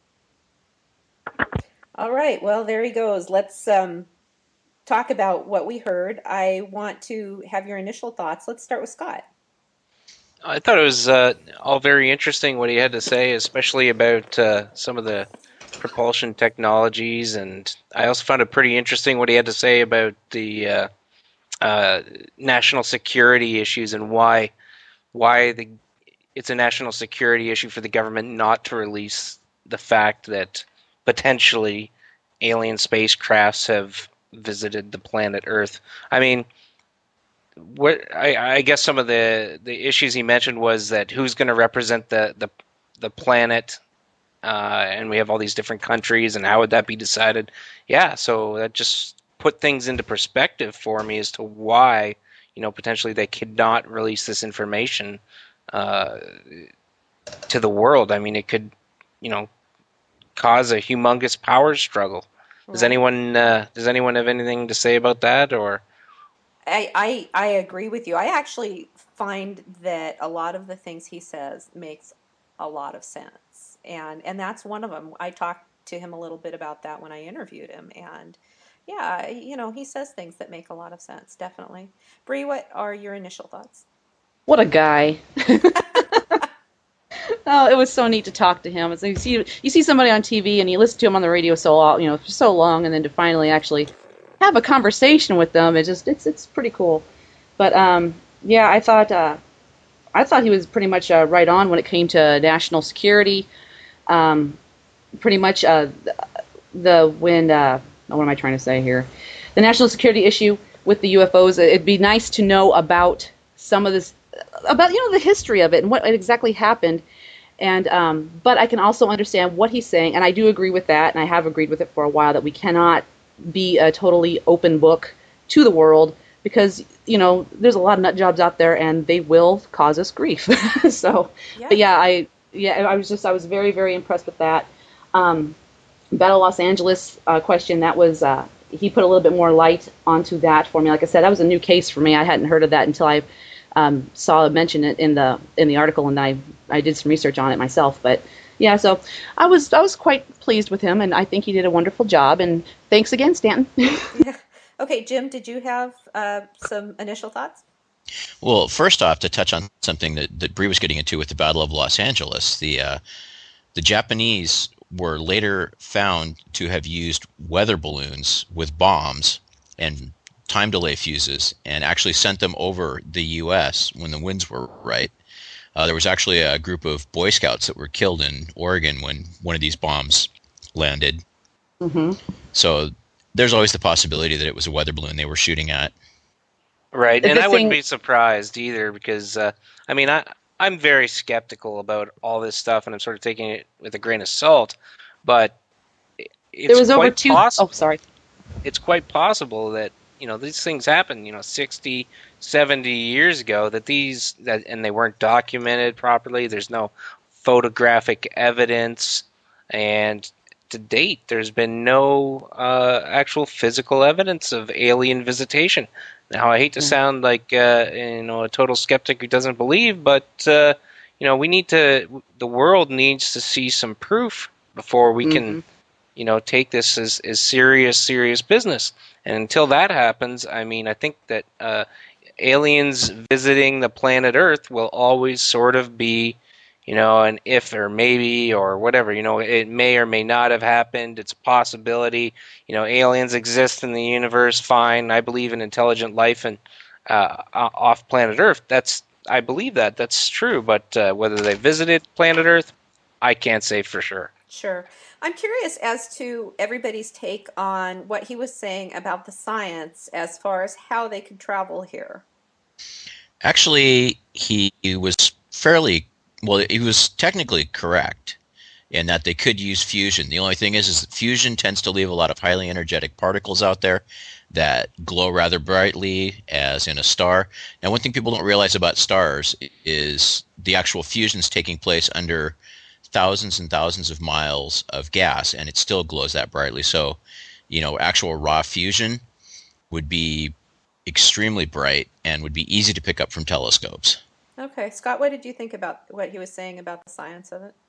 All right, well, there he goes. Let's talk about what we heard. I want to have your initial thoughts. Let's start with Scott. I thought it was all very interesting what he had to say, especially about some of the propulsion technologies, and I also found it pretty interesting what he had to say about the national security issues and why it's a national security issue for the government not to release the fact that potentially alien spacecrafts have visited the planet Earth. I mean, I guess some of the issues he mentioned was that who's going to represent the planet. And we have all these different countries, and how would that be decided? Yeah, so that just put things into perspective for me as to why, potentially they could not release this information to the world. I mean, it could, cause a humongous power struggle. Right. Does anyone have anything to say about that, or? I agree with you. I actually find that a lot of the things he says makes a lot of sense. And that's one of them. I talked to him a little bit about that when I interviewed him. And yeah, he says things that make a lot of sense, definitely. Bree, what are your initial thoughts? What a guy. Oh, it was so neat to talk to him. It's like you see somebody on TV and you listen to him on the radio for so long, and then to finally actually have a conversation with them, it's pretty cool. But yeah, I thought he was pretty much right on when it came to national security. Pretty much what am I trying to say here? The national security issue with the UFOs. It'd be nice to know about some of this, about the history of it and what exactly happened. And but I can also understand what he's saying, and I do agree with that, and I have agreed with it for a while, that we cannot be a totally open book to the world, because there's a lot of nut jobs out there, and they will cause us grief. So, yeah. But I was very, very impressed with that. Battle of Los Angeles question, that was he put a little bit more light onto that for me. Like I said, that was a new case for me. I hadn't heard of that until I saw it mention it in the article, and I did some research on it myself. But yeah, so I was quite pleased with him, and I think he did a wonderful job. And thanks again, Stanton. Yeah. Okay, Jim, did you have some initial thoughts? Well, first off, to touch on something that Bree was getting into with the Battle of Los Angeles, the Japanese were later found to have used weather balloons with bombs and time delay fuses, and actually sent them over the U.S. when the winds were right. There was actually a group of Boy Scouts that were killed in Oregon when one of these bombs landed. Mm-hmm. So there's always the possibility that it was a weather balloon they were shooting at. Right, and I wouldn't be surprised either, because I'm very skeptical about all this stuff, and I'm sort of taking it with a grain of salt. But There it's was over quite two oh possible. sorry. It's quite possible that these things happen 60, 70 years ago, and they weren't documented properly. There's no photographic evidence, and to date there's been no actual physical evidence of alien visitation. Now I hate to Yeah. sound like a total skeptic who doesn't believe, but the world needs to see some proof before we can Hmm. take this as serious business. And until that happens, I mean, I think that aliens visiting the planet Earth will always sort of be, an if or maybe or whatever. It may or may not have happened. It's a possibility. Aliens exist in the universe. Fine. I believe in intelligent life and off planet Earth. I believe that's true. But whether they visited planet Earth, I can't say for sure. Sure. I'm curious as to everybody's take on what he was saying about the science as far as how they could travel here. Actually, he was fairly well. He was technically correct in that they could use fusion. The only thing is that fusion tends to leave a lot of highly energetic particles out there that glow rather brightly, as in a star. Now, one thing people don't realize about stars is the actual fusion's taking place under thousands and thousands of miles of gas, and it still glows that brightly. So, actual raw fusion would be extremely bright and would be easy to pick up from telescopes. Okay, Scott, what did you think about what he was saying about the science of it?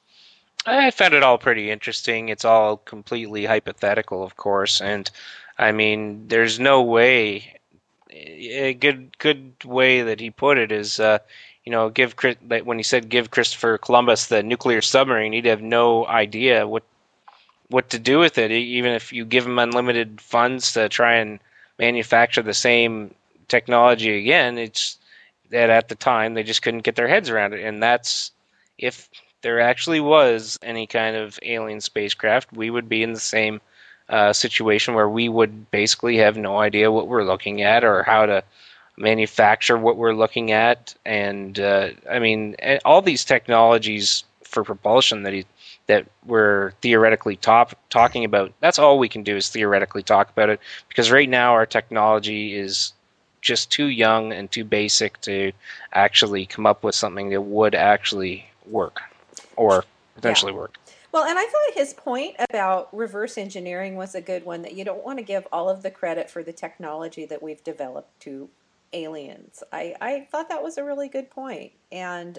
I found it all pretty interesting. It's all completely hypothetical, of course, and I mean, there's no way. A good way that he put it is, like when he said give Christopher Columbus the nuclear submarine, he'd have no idea what to do with it. Even if you give him unlimited funds to try and manufacture the same technology again, it's that at the time they just couldn't get their heads around it. And that's if there actually was any kind of alien spacecraft, we would be in the same situation where we would basically have no idea what we're looking at or how to manufacture what we're looking at. And I mean, all these technologies for propulsion that we're theoretically talking about, that's all we can do is theoretically talk about it, because right now our technology is just too young and too basic to actually come up with something that would actually work or Yeah. potentially work. Well, and I thought his point about reverse engineering was a good one, that you don't want to give all of the credit for the technology that we've developed to aliens. I thought that was a really good point. And,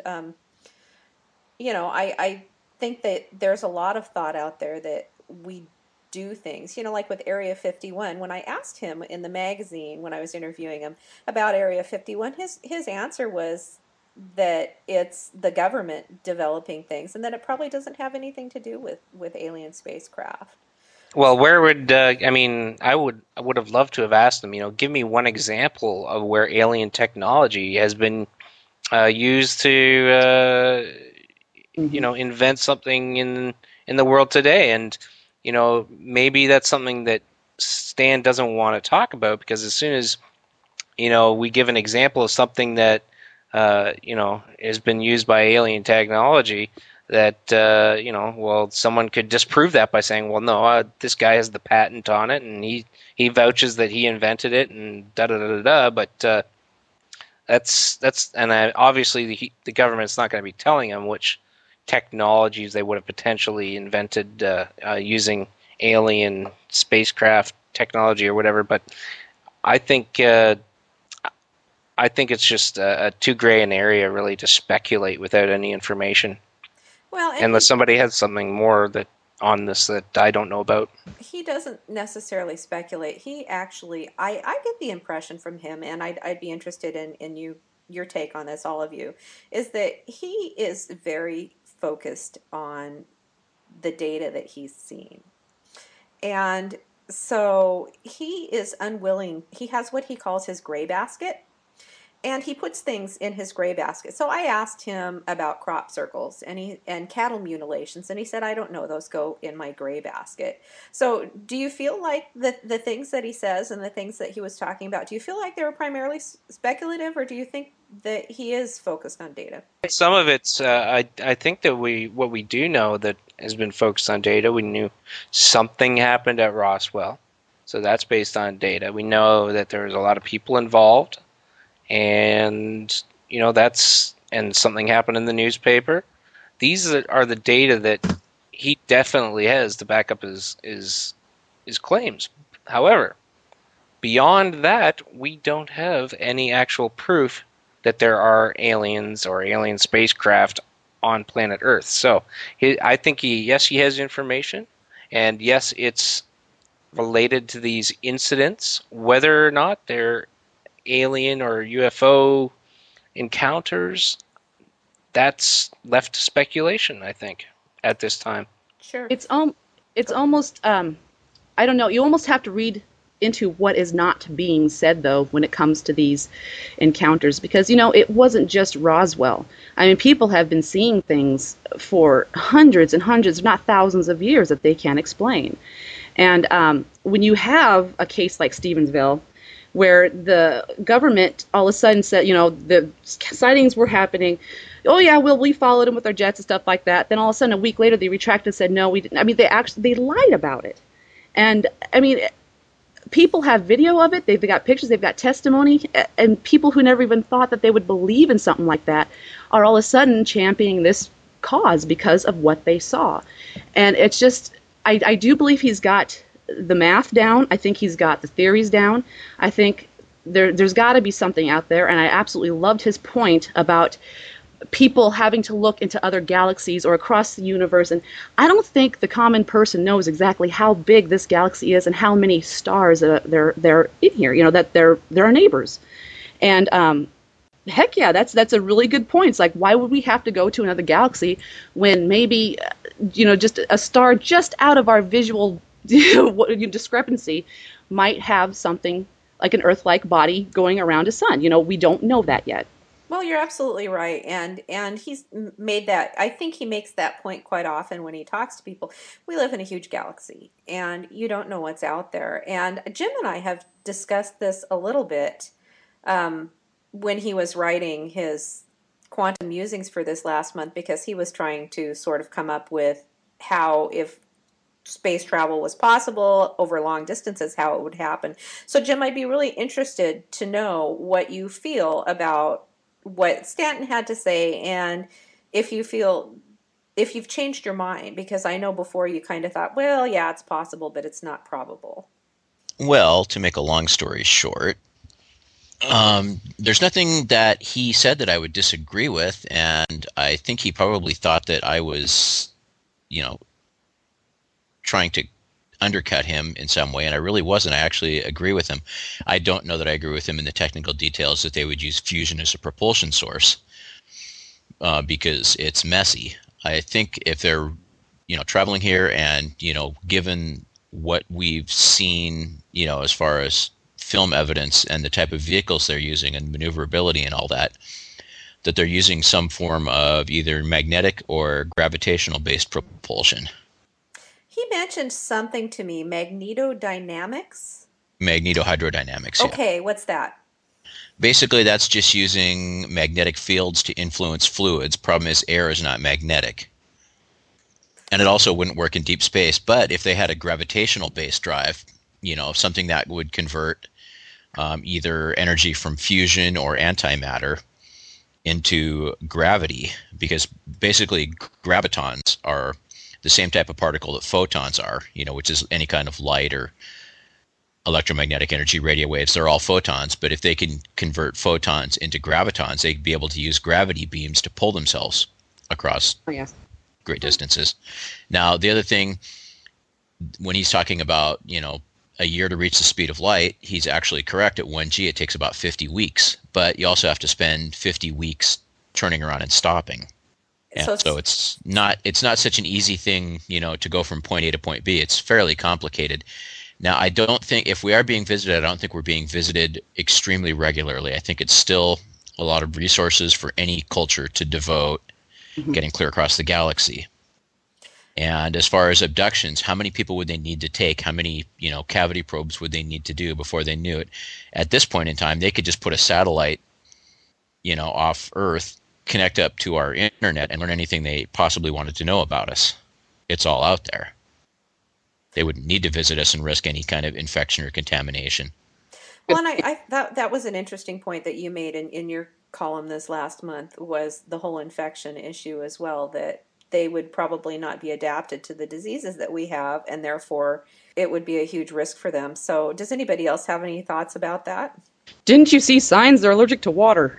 I think that there's a lot of thought out there that we do things, like with Area 51. When I asked him in the magazine when I was interviewing him about Area 51, his answer was that it's the government developing things and that it probably doesn't have anything to do with alien spacecraft. Well, where would I mean? I would have loved to have asked them. Give me one example of where alien technology has been used to Hmm. invent something in the world today. And maybe that's something that Stan doesn't want to talk about, because as soon as we give an example of something that has been used by alien technology, that well, someone could disprove that by saying, well, no, this guy has the patent on it and he vouches that he invented it and da da da da da. But and obviously the government's not going to be telling them which technologies they would have potentially invented using alien spacecraft technology or whatever. But I think I think it's just a too gray an area really to speculate without any information, Well, and unless somebody has something more that on this that I don't know about. he doesn't necessarily speculate. He actually, I get the impression from him, and I'd be interested in your take on this, all of you, is that he is very focused on the data that he's seen. And so he is unwilling, he has what he calls his gray basket. and he puts things in his gray basket. So I asked him about crop circles and cattle mutilations, and he said, I don't know, those go in my gray basket. So do you feel like the things that he says and the things that he was talking about, do you feel like they were primarily speculative, or do you think that he is focused on data? Some of it's, I think that what we do know that has been focused on data, we knew something happened at Roswell. So that's based on data. We know that there was a lot of people involved. And and something happened in the newspaper. These are the data that he definitely has to back up his claims. However, beyond that, we don't have any actual proof that there are aliens or alien spacecraft on planet Earth. So I think he has information, and yes, it's related to these incidents. Whether or not they're alien or UFO encounters, that's left to speculation, I think, at this time. Sure. It's almost I don't know. You almost have to read into what is not being said, though, when it comes to these encounters, because it wasn't just Roswell. I mean, people have been seeing things for hundreds and hundreds, if not thousands, of years that they can't explain. And when you have a case like Stevensville, where the government all of a sudden said, the sightings were happening. Oh yeah, well, we followed them with our jets and stuff like that. Then all of a sudden, a week later, they retracted and said, no, we didn't. I mean, they lied about it. And I mean, people have video of it. They've got pictures. They've got testimony. And people who never even thought that they would believe in something like that are all of a sudden championing this cause because of what they saw. And it's just, I do believe he's got the math down. I think he's got the theories down. I think there's got to be something out there, and I absolutely loved his point about people having to look into other galaxies or across the universe, and I don't think the common person knows exactly how big this galaxy is and how many stars they're in here, that they're our neighbors. And heck yeah, that's a really good point. It's like, why would we have to go to another galaxy when maybe just a star just out of our visual discrepancy might have something like an Earth-like body going around a sun? We don't know that yet. Well, you're absolutely right, and he's made that. I think he makes that point quite often when he talks to people. We live in a huge galaxy, and you don't know what's out there. And Jim and I have discussed this a little bit when he was writing his quantum musings for this last month, because he was trying to sort of come up with how, if space travel was possible over long distances, how it would happen. So Jim, I'd be really interested to know what you feel about what Stanton had to say, and if you've changed your mind, because I know before you kind of thought, well, yeah, it's possible, but it's not probable. Well, to make a long story short, there's nothing that he said that I would disagree with, and I think he probably thought that I was, trying to undercut him in some way, and I really wasn't. I actually agree with him. I don't know that I agree with him in the technical details that they would use fusion as a propulsion source, because it's messy. I think if they're, traveling here and, given what we've seen, as far as film evidence and the type of vehicles they're using and maneuverability and all that, that they're using some form of either magnetic or gravitational-based propulsion. He mentioned something to me, magnetodynamics? Magnetohydrodynamics, yeah. Okay, what's that? Basically, that's just using magnetic fields to influence fluids. Problem is, air is not magnetic. And it also wouldn't work in deep space. But if they had a gravitational-based drive, something that would convert either energy from fusion or antimatter into gravity, because basically gravitons are the same type of particle that photons are, which is any kind of light or electromagnetic energy, radio waves. They're all photons, but if they can convert photons into gravitons, they'd be able to use gravity beams to pull themselves across great distances. Now, the other thing, when he's talking about, a year to reach the speed of light, he's actually correct. At 1G, it takes about 50 weeks, but you also have to spend 50 weeks turning around and stopping. And so it's not such an easy thing, to go from point A to point B. It's fairly complicated. Now, I don't think, if we are being visited, I don't think we're being visited extremely regularly. I think it's still a lot of resources for any culture to devote getting clear across the galaxy. And as far as abductions, how many people would they need to take? How many, cavity probes would they need to do before they knew it? At this point in time, they could just put a satellite, off Earth, connect up to our internet, and learn anything they possibly wanted to know about us. It's all out there. They wouldn't need to visit us and risk any kind of infection or contamination. Well, and I that was an interesting point that you made in your column this last month, was the whole infection issue as well, that they would probably not be adapted to the diseases that we have, and therefore it would be a huge risk for them. So does anybody else have any thoughts about that? Didn't you see signs they're allergic to water?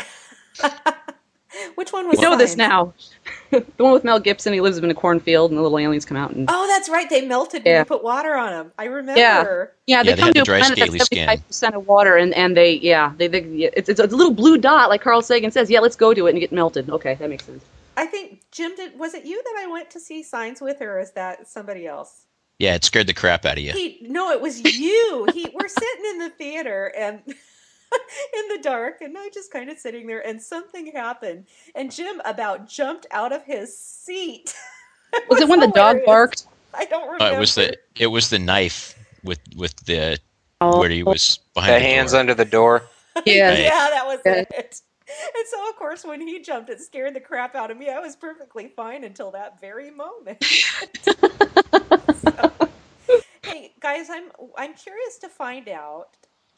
Which one was We know Signs? this now. The one with Mel Gibson, he lives in a cornfield, and the little aliens come out and... Oh, that's right. They melted when Yeah. you put water on them. I remember. Yeah, they they come had to the a dry, planet that's scaly 75% of water, and it's a little blue dot, like Carl Sagan says. Yeah, let's go to it and get melted. Okay, that makes sense. I think, Jim, was it you that I went to see Signs with, or is that somebody else? Yeah, it scared the crap out of you. No, it was you. We're sitting in the theater and in the dark, and I'm just kind of sitting there, and something happened, and Jim about jumped out of his seat. Was it when the dog hilarious. barked? I don't remember. It was the knife with the Oh. where he was behind The the hands door. under the door. Yeah. Right. Yeah, that was Yeah. it. And so, of course, when he jumped, it scared the crap out of me. I was perfectly fine until that very moment. So, hey, guys, I'm curious to find out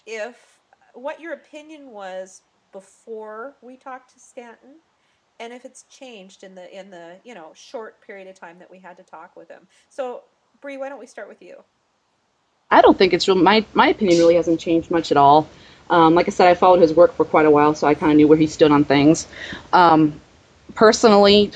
what your opinion was before we talked to Stanton, and if it's changed in the short period of time that we had to talk with him. So, Bree, why don't we start with you? I don't think it's real. My opinion really hasn't changed much at all. Like I said, I followed his work for quite a while, so I kind of knew where he stood on things. Personally,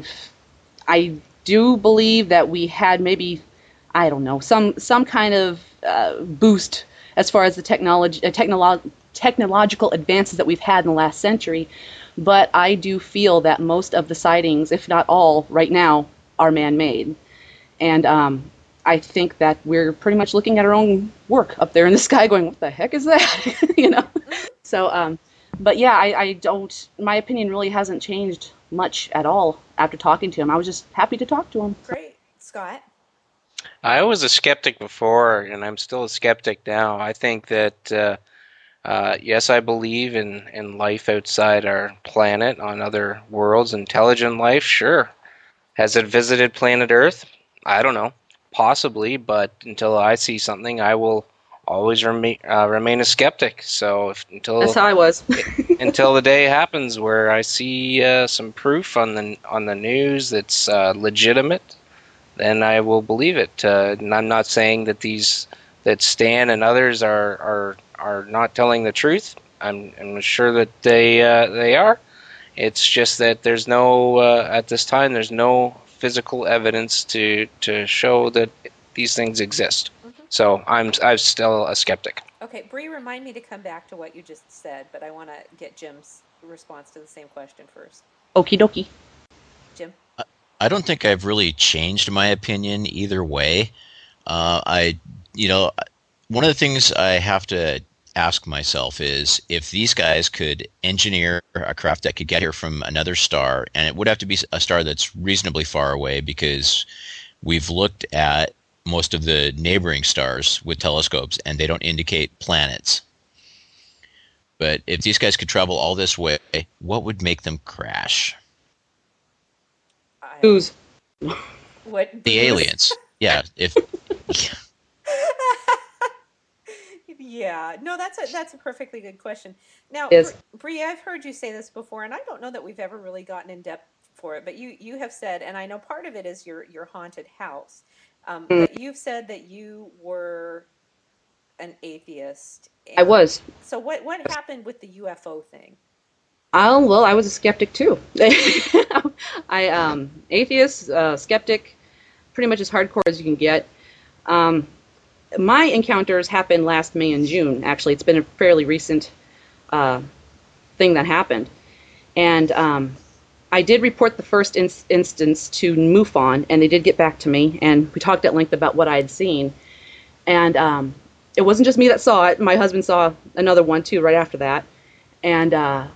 I do believe that we had maybe, I don't know, some kind of boost as far as the technological advances that we've had in the last century. But I do feel that most of the sightings, if not all, right now, are man-made. And I think that we're pretty much looking at our own work up there in the sky going, what the heck is that? So, but yeah, I don't, my opinion really hasn't changed much at all after talking to him. I was just happy to talk to him. Great. Scott? I was a skeptic before, and I'm still a skeptic now. I think that, yes, I believe in life outside our planet, on other worlds, intelligent life, sure. Has it visited planet Earth? I don't know. Possibly, but until I see something, I will always remain a skeptic. So That's how I was. until the day happens where I see some proof on the news that's legitimate, then I will believe it. And I'm not saying that that Stan and others are not telling the truth. I'm sure that they are. It's just that there's no at this time there's no physical evidence to show that these things exist. Mm-hmm. So I'm still a skeptic. Okay, Bree, remind me to come back to what you just said, but I want to get Jim's response to the same question first. Okie dokie. Jim? I don't think I've really changed my opinion either way. One of the things I have to ask myself is if these guys could engineer a craft that could get here from another star, and it would have to be a star that's reasonably far away because we've looked at most of the neighboring stars with telescopes and they don't indicate planets. But if these guys could travel all this way, what would make them crash? Who's? What? The aliens. Yeah. Yeah, no, that's a perfectly good question. Now, Yes. Bree, I've heard you say this before, and I don't know that we've ever really gotten in depth for it, but you have said, and I know part of it is your haunted house, but you've said that you were an atheist. I was. So what happened with the UFO thing? Well, I was a skeptic too. Atheist, skeptic, pretty much as hardcore as you can get. My encounters happened last May and June. Actually, it's been a fairly recent thing that happened, and I did report the first instance to MUFON, and they did get back to me, and we talked at length about what I had seen, and it wasn't just me that saw it. My husband saw another one too right after that, and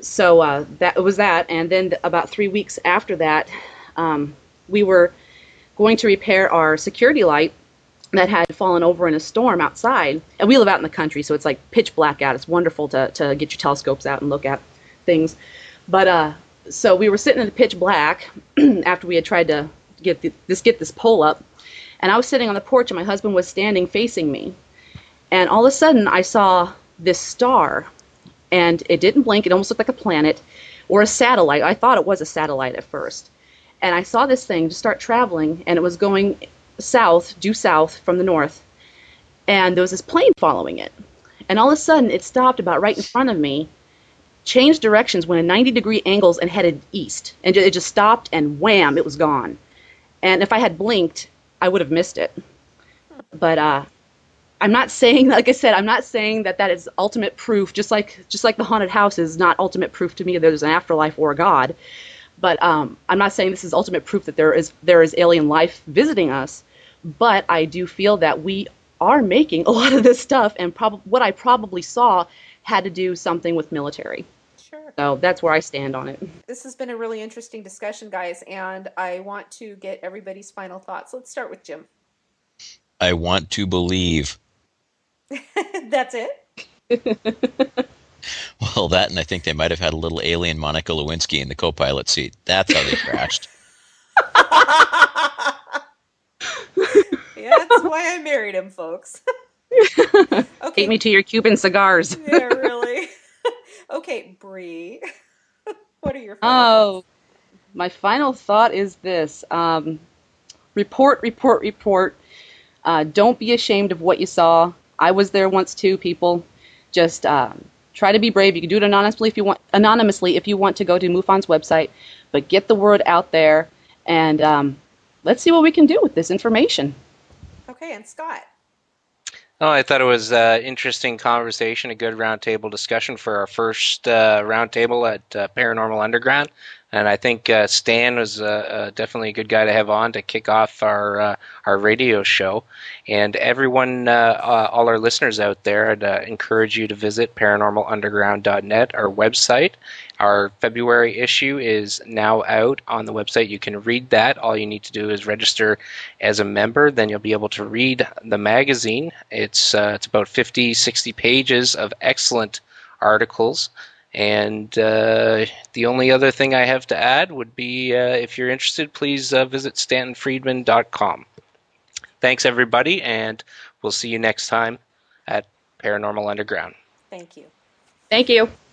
So that was that. And then about 3 weeks after that, we were going to repair our security light that had fallen over in a storm outside. And we live out in the country, so it's like pitch black out. It's wonderful to get your telescopes out and look at things. But so we were sitting in the pitch black after we had tried to get this pole up. And I was sitting on the porch, and my husband was standing facing me. And all of a sudden, I saw this star. And it didn't blink. It almost looked like a planet or a satellite. I thought it was a satellite at first. And I saw this thing just start traveling, and it was going due south from the north. And there was this plane following it. And all of a sudden, it stopped about right in front of me, changed directions, went at 90-degree angles, and headed east. And it just stopped, and wham, it was gone. And if I had blinked, I would have missed it. But I'm not saying, like I said, I'm not saying that is ultimate proof. Just like the haunted house is not ultimate proof to me that there's an afterlife or a God. But I'm not saying this is ultimate proof that there is alien life visiting us. But I do feel that we are making a lot of this stuff, and what I probably saw had to do something with military. Sure. So that's where I stand on it. This has been a really interesting discussion, guys, and I want to get everybody's final thoughts. Let's start with Jim. I want to believe. That's it? Well, that, and I think they might have had a little alien Monica Lewinsky in the co-pilot seat. That's how they crashed. Yeah, that's why I married him, folks. Okay. Take me to your Cuban cigars. Yeah, really. Okay, Bree. What are your final thoughts? My final thought is this. Report. Don't be ashamed of what you saw. I was there once too, people. Just try to be brave. You can do it anonymously if you want to go to MUFON's website, but get the word out there, and let's see what we can do with this information. Okay, and Scott. Oh, I thought it was an interesting conversation, a good roundtable discussion for our first roundtable at Paranormal Underground. And I think Stan was definitely a good guy to have on to kick off our radio show. And everyone, all our listeners out there, I'd encourage you to visit paranormalunderground.net, our website. Our February issue is now out on the website. You can read that. All you need to do is register as a member. Then you'll be able to read the magazine. It's about 50, 60 pages of excellent articles. And the only other thing I have to add would be if you're interested, please visit StantonFriedman.com. Thanks, everybody, and we'll see you next time at Paranormal Underground. Thank you. Thank you.